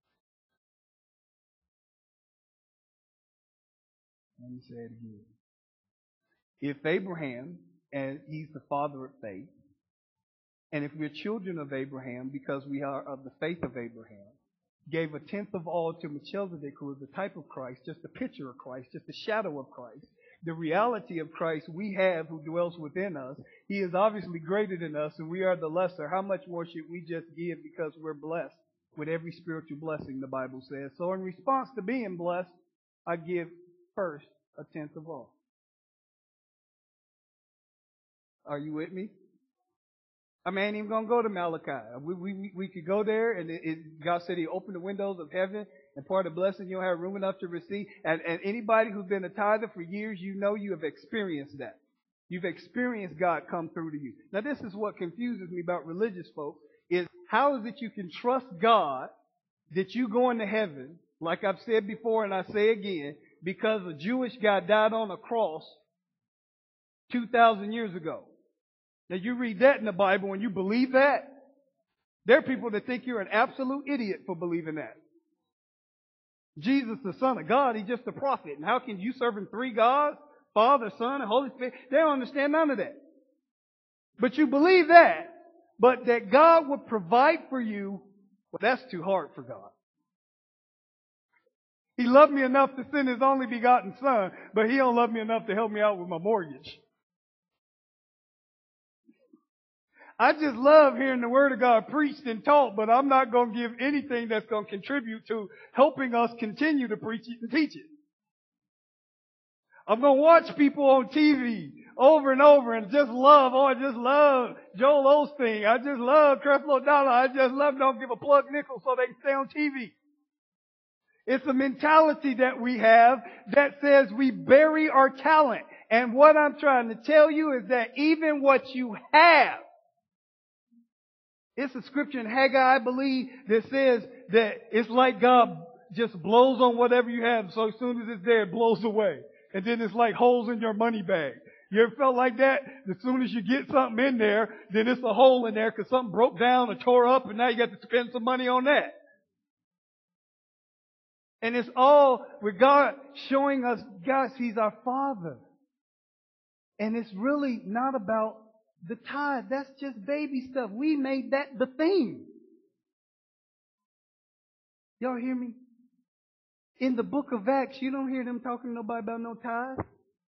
[SPEAKER 1] Let me say it again. If Abraham, and he's the father of faith, and if we're children of Abraham because we are of the faith of Abraham, gave a tenth of all to Melchizedek, who is the type of Christ, just a picture of Christ, just a shadow of Christ, the reality of Christ we have who dwells within us, he is obviously greater than us and we are the lesser. How much more should we just give because we're blessed with every spiritual blessing, the Bible says. So in response to being blessed, I give first a tenth of all. Are you with me? I mean, I ain't even going to go to Malachi. We, we, we could go there, and it, it, God said He opened the windows of heaven, and part of the blessing you'll have room enough to receive. And, and anybody who's been a tither for years, you know you have experienced that. You've experienced God come through to you. Now, this is what confuses me about religious folks, is how is it you can trust God that you going to heaven, like I've said before and I say again, because a Jewish guy died on a cross two thousand years ago. Now you read that in the Bible and you believe that. There are people that think you're an absolute idiot for believing that. Jesus, the Son of God, He's just a prophet. And how can you serving three gods? Father, Son, and Holy Spirit? They don't understand none of that. But you believe that. But that God would provide for you, well, that's too hard for God. He loved me enough to send His only begotten Son, but He don't love me enough to help me out with my mortgage. I just love hearing the Word of God preached and taught, but I'm not going to give anything that's going to contribute to helping us continue to preach it and teach it. I'm going to watch people on T V over and over and just love, oh, I just love Joel Osteen. I just love Creflo Dollar. I just love Don't Give a Plug Nickel so they can stay on T V. It's a mentality that we have that says we bury our talent. And what I'm trying to tell you is that even what you have, it's a scripture in Haggai, I believe, that says that it's like God just blows on whatever you have. So as soon as it's there, it blows away. And then it's like holes in your money bag. You ever felt like that? As soon as you get something in there, then it's a hole in there because something broke down or tore up and now you got to spend some money on that. And it's all with God showing us, guys, He's our Father. And it's really not about the tithe. That's just baby stuff. We made that the thing. Y'all hear me? In the book of Acts, you don't hear them talking to nobody about no tithe.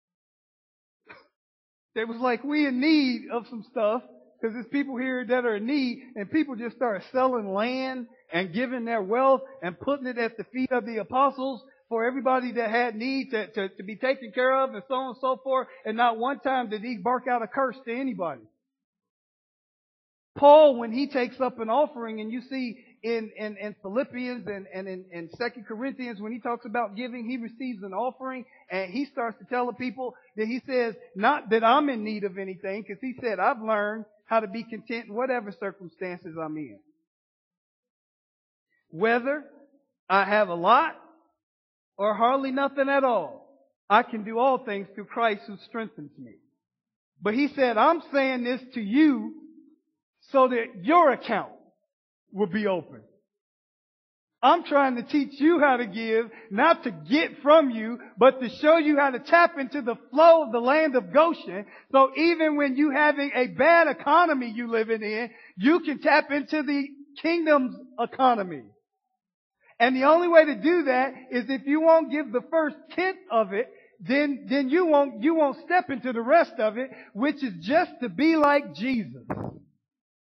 [SPEAKER 1] They was like, we in need of some stuff because there's people here that are in need, and people just started selling land and giving their wealth and putting it at the feet of the apostles for everybody that had need to, to, to be taken care of and so on and so forth. And not one time did he bark out a curse to anybody. Paul, when he takes up an offering, and you see in, in, in Philippians and, and in, in Second Corinthians, when he talks about giving, he receives an offering and he starts to tell the people that he says, not that I'm in need of anything, because he said, I've learned how to be content in whatever circumstances I'm in. Whether I have a lot or hardly nothing at all, I can do all things through Christ who strengthens me. But he said, I'm saying this to you so that your account will be open. I'm trying to teach you how to give, not to get from you, but to show you how to tap into the flow of the land of Goshen. So even when you having a bad economy you living in, you can tap into the kingdom's economy. And the only way to do that is if you won't give the first tenth of it, then, then you won't, you won't step into the rest of it, which is just to be like Jesus,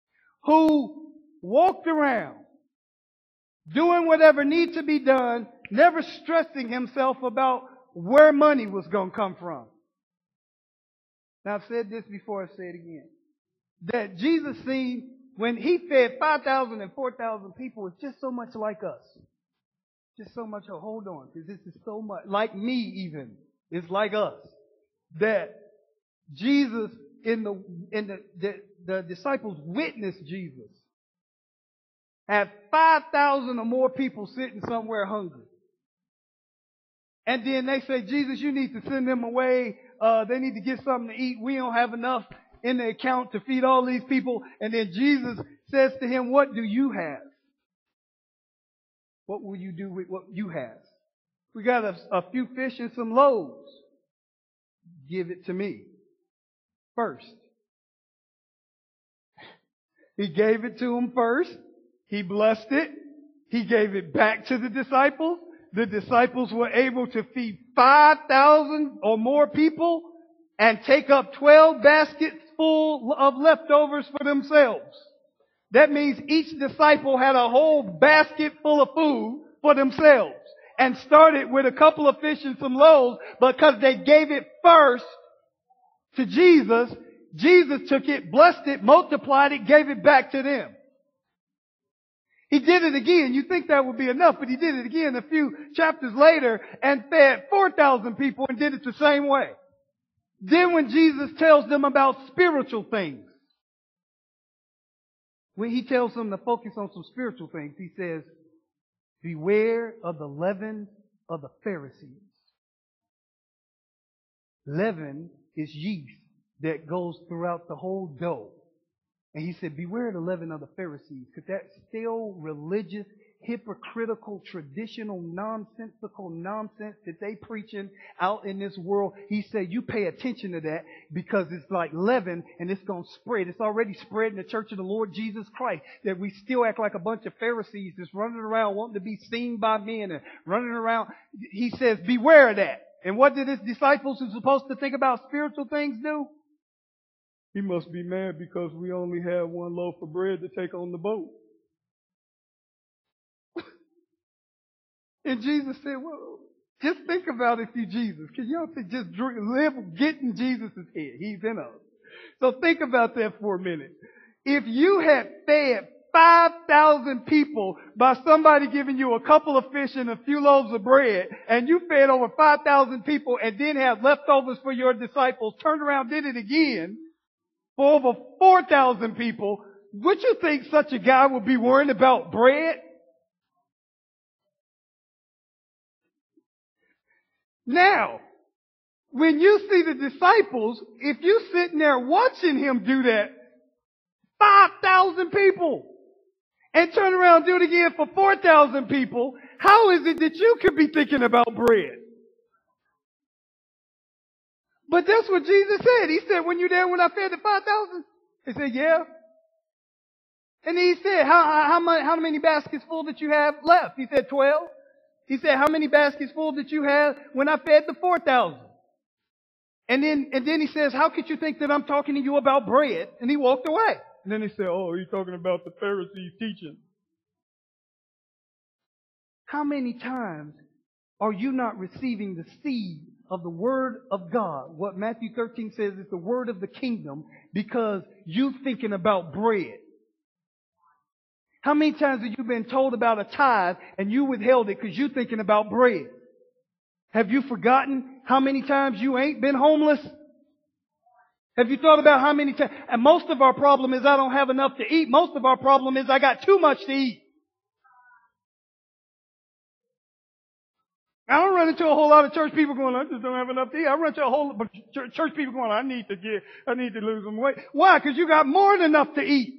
[SPEAKER 1] who walked around doing whatever needs to be done,
[SPEAKER 2] never stressing himself about where money was going to come from. Now, I've said this before, I'll say it again. That Jesus seen, when he fed five thousand and four thousand people, it's just so much like us. Just so much, oh, hold on, because this is so much, like me even, it's like us. That Jesus, in the, in the, the, the disciples witnessed Jesus. Had five thousand or more people sitting somewhere hungry. And then they say, Jesus, you need to send them away. Uh, they need to get something to eat. We don't have enough in the account to feed all these people. And then Jesus says to him, what do you have? What will you do with what you have? We got a, a few fish and some loaves. Give it to me first. He gave it to him first. He blessed it. He gave it back to the disciples. The disciples were able to feed five thousand or more people and take up twelve baskets full of leftovers for themselves. That means each disciple had a whole basket full of food for themselves and started with a couple of fish and some loaves, because they gave it first to Jesus. Jesus took it, blessed it, multiplied it, gave it back to them. He did it again. You think that would be enough, but he did it again a few chapters later and fed four thousand people and did it the same way. Then when Jesus tells them about spiritual things, when he tells them to focus on some spiritual things, he says, beware of the leaven of the Pharisees. Leaven is yeast that goes throughout the whole dough. And he said, beware of the leaven of the Pharisees, because that stale, religious, hypocritical, traditional, nonsensical nonsense that they preaching out in this world. He said, you pay attention to that, because it's like leaven and it's going to spread. It's already spread in the church of the Lord Jesus Christ, that we still act like a bunch of Pharisees just running around wanting to be seen by men and running around. He says, beware of that. And what did his disciples who are supposed to think about spiritual things do? He must be mad because we only have one loaf of bread to take on the boat. And Jesus said, well, just think about if you Jesus. Can you don't think just drink, live, get in Jesus' head. He's in us. So think about that for a minute. If you had fed five thousand people by somebody giving you a couple of fish and a few loaves of bread, and you fed over five thousand people and then had leftovers for your disciples, turned around, did it again, for over four thousand people, would you think such a guy would be worrying about bread? Now, when you see the disciples, if you're sitting there watching him do that, five thousand people, and turn around and do it again for four thousand people, how is it that you could be thinking about bread? But that's what Jesus said. He said, when you there when I fed the five thousand? He said, yeah. And he said, how, how, many, how many baskets full that you have left? He said, twelve. He said, how many baskets full that you have when I fed the four thousand? And then, and then he says, how could you think that I'm talking to you about bread? And he walked away. And then he said, oh, you're talking about the Pharisees' teaching. How many times are you not receiving the seed of the Word of God? What Matthew thirteen says is the Word of the kingdom, because you thinking about bread. How many times have you been told about a tithe and you withheld it because you're thinking about bread? Have you forgotten how many times you ain't been homeless? Have you thought about how many times? And most of our problem is I don't have enough to eat. Most of our problem is I got too much to eat. I don't run into a whole lot of church people going, I just don't have enough to eat. I run into a whole lot of church people going, I need to get, I need to lose some weight. Why? Because you got more than enough to eat.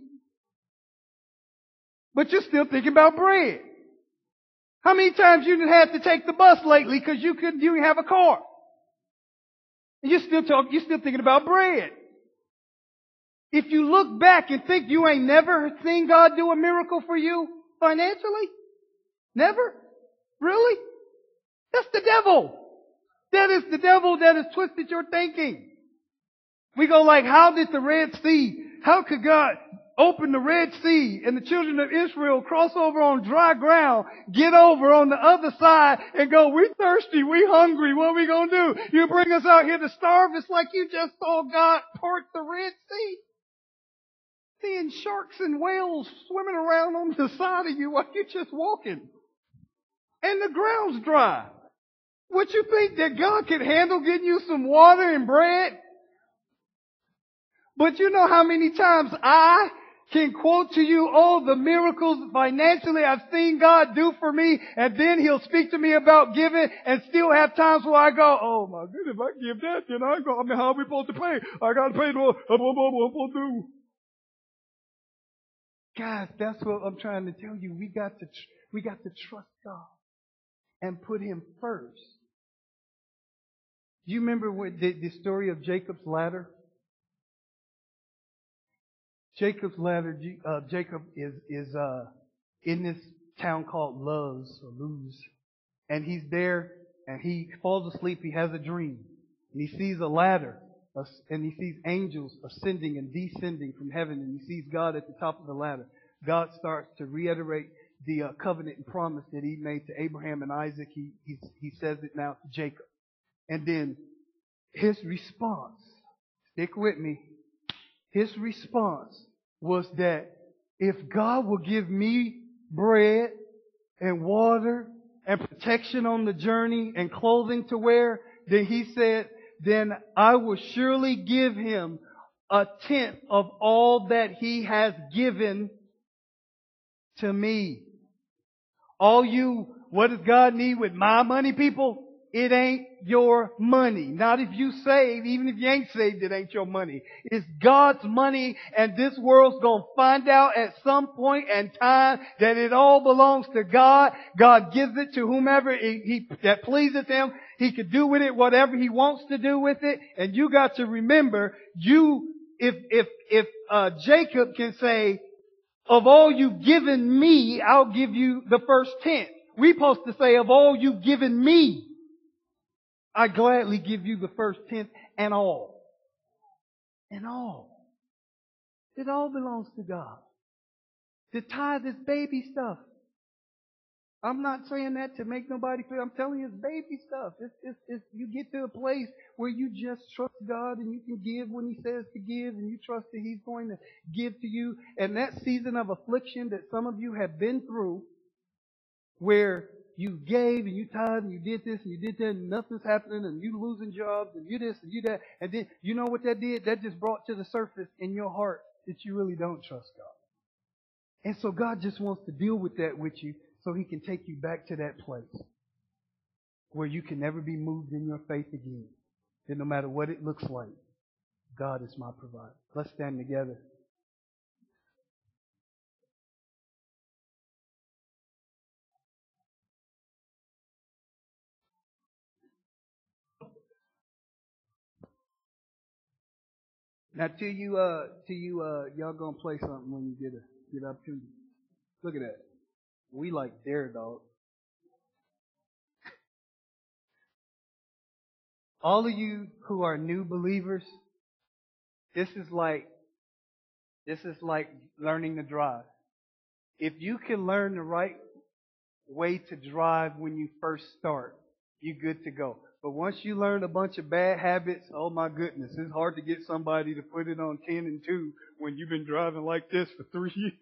[SPEAKER 2] But you're still thinking about bread. How many times you had to take the bus lately because you couldn't, you didn't have a car? And you're still talking, you're still thinking about bread. If you look back and think you ain't never seen God do a miracle for you financially, never? Really? That's the devil. That is the devil that has twisted your thinking. We go like, how did the Red Sea, how could God, open the Red Sea and the children of Israel cross over on dry ground, get over on the other side and go, we thirsty, we hungry, what are we going to do? You bring us out here to starve? It's like you just saw God part the Red Sea. Seeing sharks and whales swimming around on the side of you while you're just walking. And the ground's dry. Would you think that God could handle getting you some water and bread? But you know how many times I can quote to you all the miracles financially I've seen God do for me, and then He'll speak to me about giving and still have times where I go, oh my goodness, if I give that, then I go, I mean, how are we supposed to pay? I got to pay what I'm supposed to do. Guys, that's what I'm trying to tell you. We got to, tr- we got to trust God and put Him first. Do you remember what the, the story of Jacob's ladder? Jacob's ladder, uh, Jacob is, is, uh, in this town called Luz, or Luz. And he's there, and he falls asleep, he has a dream. And he sees a ladder, and he sees angels ascending and descending from heaven, and he sees God at the top of the ladder. God starts to reiterate the uh, covenant and promise that He made to Abraham and Isaac. He, he, he says it now to Jacob. And then his response, stick with me, his response was that if God will give me bread and water and protection on the journey and clothing to wear, then he said, then I will surely give him a tenth of all that he has given to me. All you, what does God need with my money, people? It ain't your money. Not if you save. Even if you ain't saved, it ain't your money. It's God's money, and this world's gonna find out at some point in time that it all belongs to God. God gives it to whomever he, he that pleases Him. He could do with it whatever He wants to do with it. And you got to remember, you, if, if, if, uh, Jacob can say, of all you've given me, I'll give you the first tenth. We're supposed to say, of all you've given me, I gladly give you the first tenth and all. And all. It all belongs to God. The tithe is baby stuff. I'm not saying that to make nobody feel. I'm telling you, it's baby stuff. It's, it's, it's, you get to a place where you just trust God and you can give when He says to give, and you trust that He's going to give to you. And that season of affliction that some of you have been through, where you gave and you tithed and you did this and you did that and nothing's happening and you losing jobs and you this and you that. And then you know what that did? That just brought to the surface in your heart that you really don't trust God. And so God just wants to deal with that with you so He can take you back to that place where you can never be moved in your faith again. And no matter what it looks like, God is my provider. Let's stand together. Now, to you, uh, to you, uh, y'all gonna play something when you get a get opportunity. Look at that. We like dare, dog. All of you who are new believers, this is like this is like learning to drive. If you can learn the right way to drive when you first start, you're good to go. But once you learn a bunch of bad habits, oh my goodness, it's hard to get somebody to put it on ten and two when you've been driving like this for three years.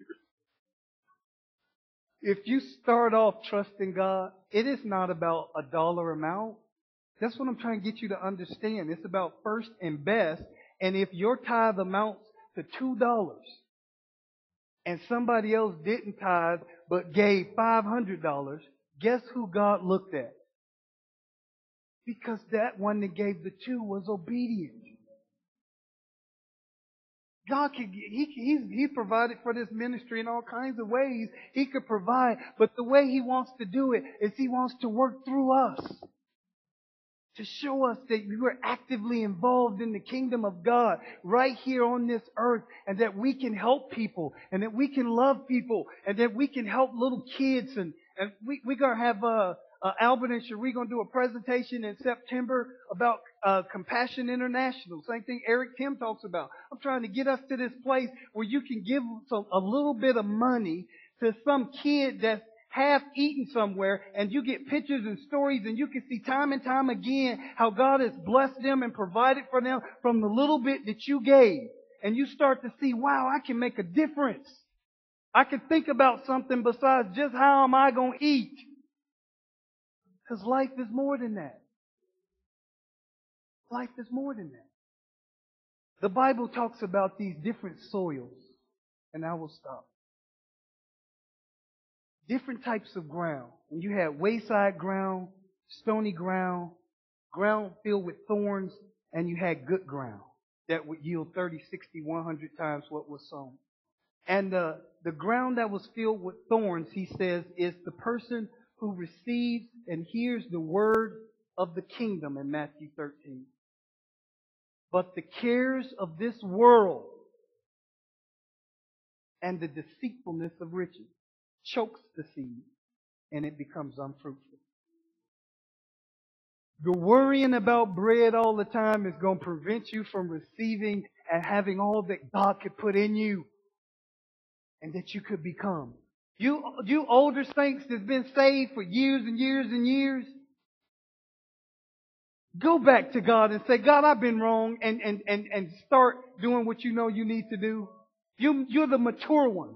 [SPEAKER 2] If you start off trusting God, it is not about a dollar amount. That's what I'm trying to get you to understand. It's about first and best. And if your tithe amounts to two dollars and somebody else didn't tithe but gave five hundred dollars, guess who God looked at? Because that one that gave the two was obedient. God could, he, he's, He provided for this ministry in all kinds of ways. He could provide, but the way He wants to do it is He wants to work through us to show us that we are actively involved in the kingdom of God right here on this earth, and that we can help people, and that we can love people, and that we can help little kids, and, and we, we're going to have, uh, uh, Albert and Cherie going to do a presentation in September about uh, Compassion International. Same thing Eric Tim talks about. I'm trying to get us to this place where you can give some, a little bit of money to some kid that's half eaten somewhere, and you get pictures and stories, and you can see time and time again how God has blessed them and provided for them from the little bit that you gave. And you start to see, wow, I can make a difference. I can think about something besides just how am I going to eat. Because life is more than that. Life is more than that. The Bible talks about these different soils, and I will stop. Different types of ground. And you had wayside ground, stony ground, ground filled with thorns, and you had good ground that would yield thirty, sixty, one hundred times what was sown. And uh, the ground that was filled with thorns, he says, is the person who receives and hears the word of the kingdom in Matthew thirteen. But the cares of this world and the deceitfulness of riches chokes the seed, and it becomes unfruitful. The worrying about bread all the time is going to prevent you from receiving and having all that God could put in you and that you could become. You, you older saints that's been saved for years and years and years, go back to God and say, God, I've been wrong, and, and, and, and start doing what you know you need to do. You, you're the mature ones.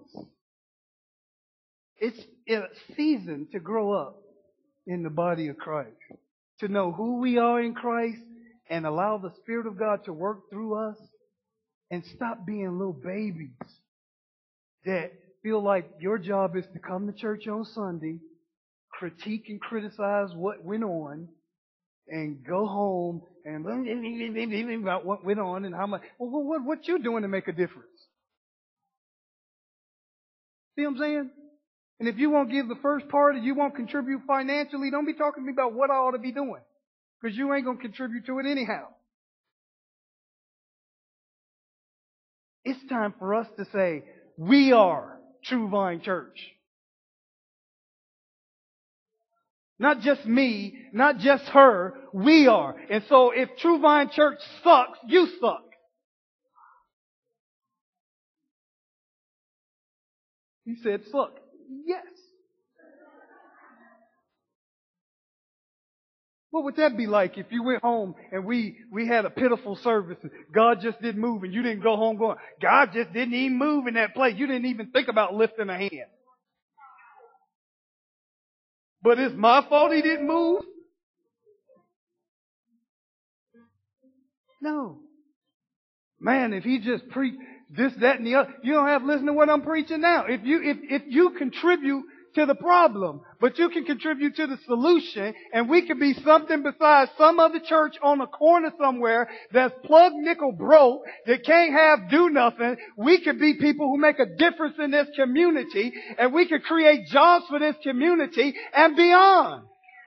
[SPEAKER 2] It's a season to grow up in the body of Christ, to know who we are in Christ and allow the Spirit of God to work through us and stop being little babies that feel like your job is to come to church on Sunday, critique and criticize what went on, and go home and about what went on and how much. Well, what what you doing to make a difference? See what I'm saying? And if you won't give the first part and you won't contribute financially, don't be talking to me about what I ought to be doing, because you ain't going to contribute to it anyhow. It's time for us to say, we are True Vine Church. Not just me, not just her, we are. And so if True Vine Church sucks, you suck. He said suck. Yes. What would that be like if you went home and we, we had a pitiful service and God just didn't move and you didn't go home going, God just didn't even move in that place. You didn't even think about lifting a hand. But it's my fault he didn't move? No. Man, if he just preached this, that, and the other, you don't have to listen to what I'm preaching now. If you, if, if you contribute to the problem, but you can contribute to the solution, and we could be something besides some other church on a corner somewhere that's plug nickel broke, that can't have do nothing. We could be people who make a difference in this community, and we could create jobs for this community and beyond.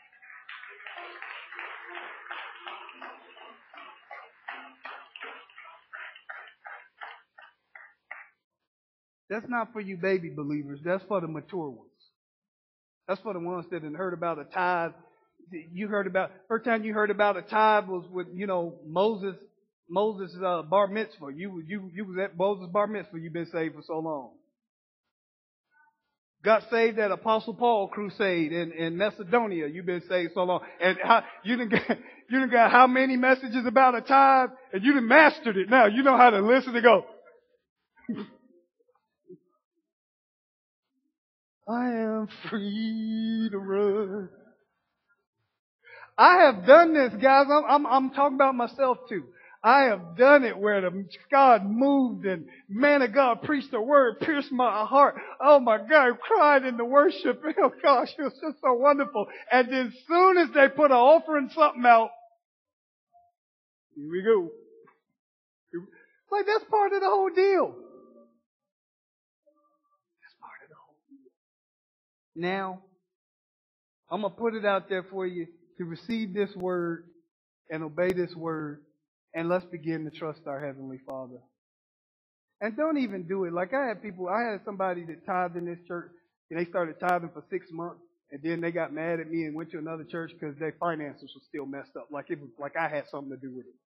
[SPEAKER 2] That's not for you baby believers. That's for the mature ones. That's for the ones that had heard about a tithe. You heard about, first time you heard about a tithe was with, you know, Moses, Moses' uh, bar mitzvah. You, you, you was at Moses' bar mitzvah. You've been saved for so long. Got saved at Apostle Paul crusade in, in Macedonia. You've been saved so long. And how, you didn't get, you didn't got how many messages about a tithe? And you done mastered it now. You know how to listen and go, I am free to run. I have done this, guys. I'm, I'm, I'm talking about myself too. I have done it where the God moved and man of God preached the word, pierced my heart. Oh my God, I cried in the worship. Oh gosh, it was just so wonderful. And then as soon as they put an offering something out, here we go. Like that's part of the whole deal. Now, I'm going to put it out there for you to receive this word and obey this word, and let's begin to trust our Heavenly Father. And don't even do it. Like I had people, I had somebody that tithed in this church, and they started tithing for six months, and then they got mad at me and went to another church because their finances were still messed up, like it was like I had something to do with it.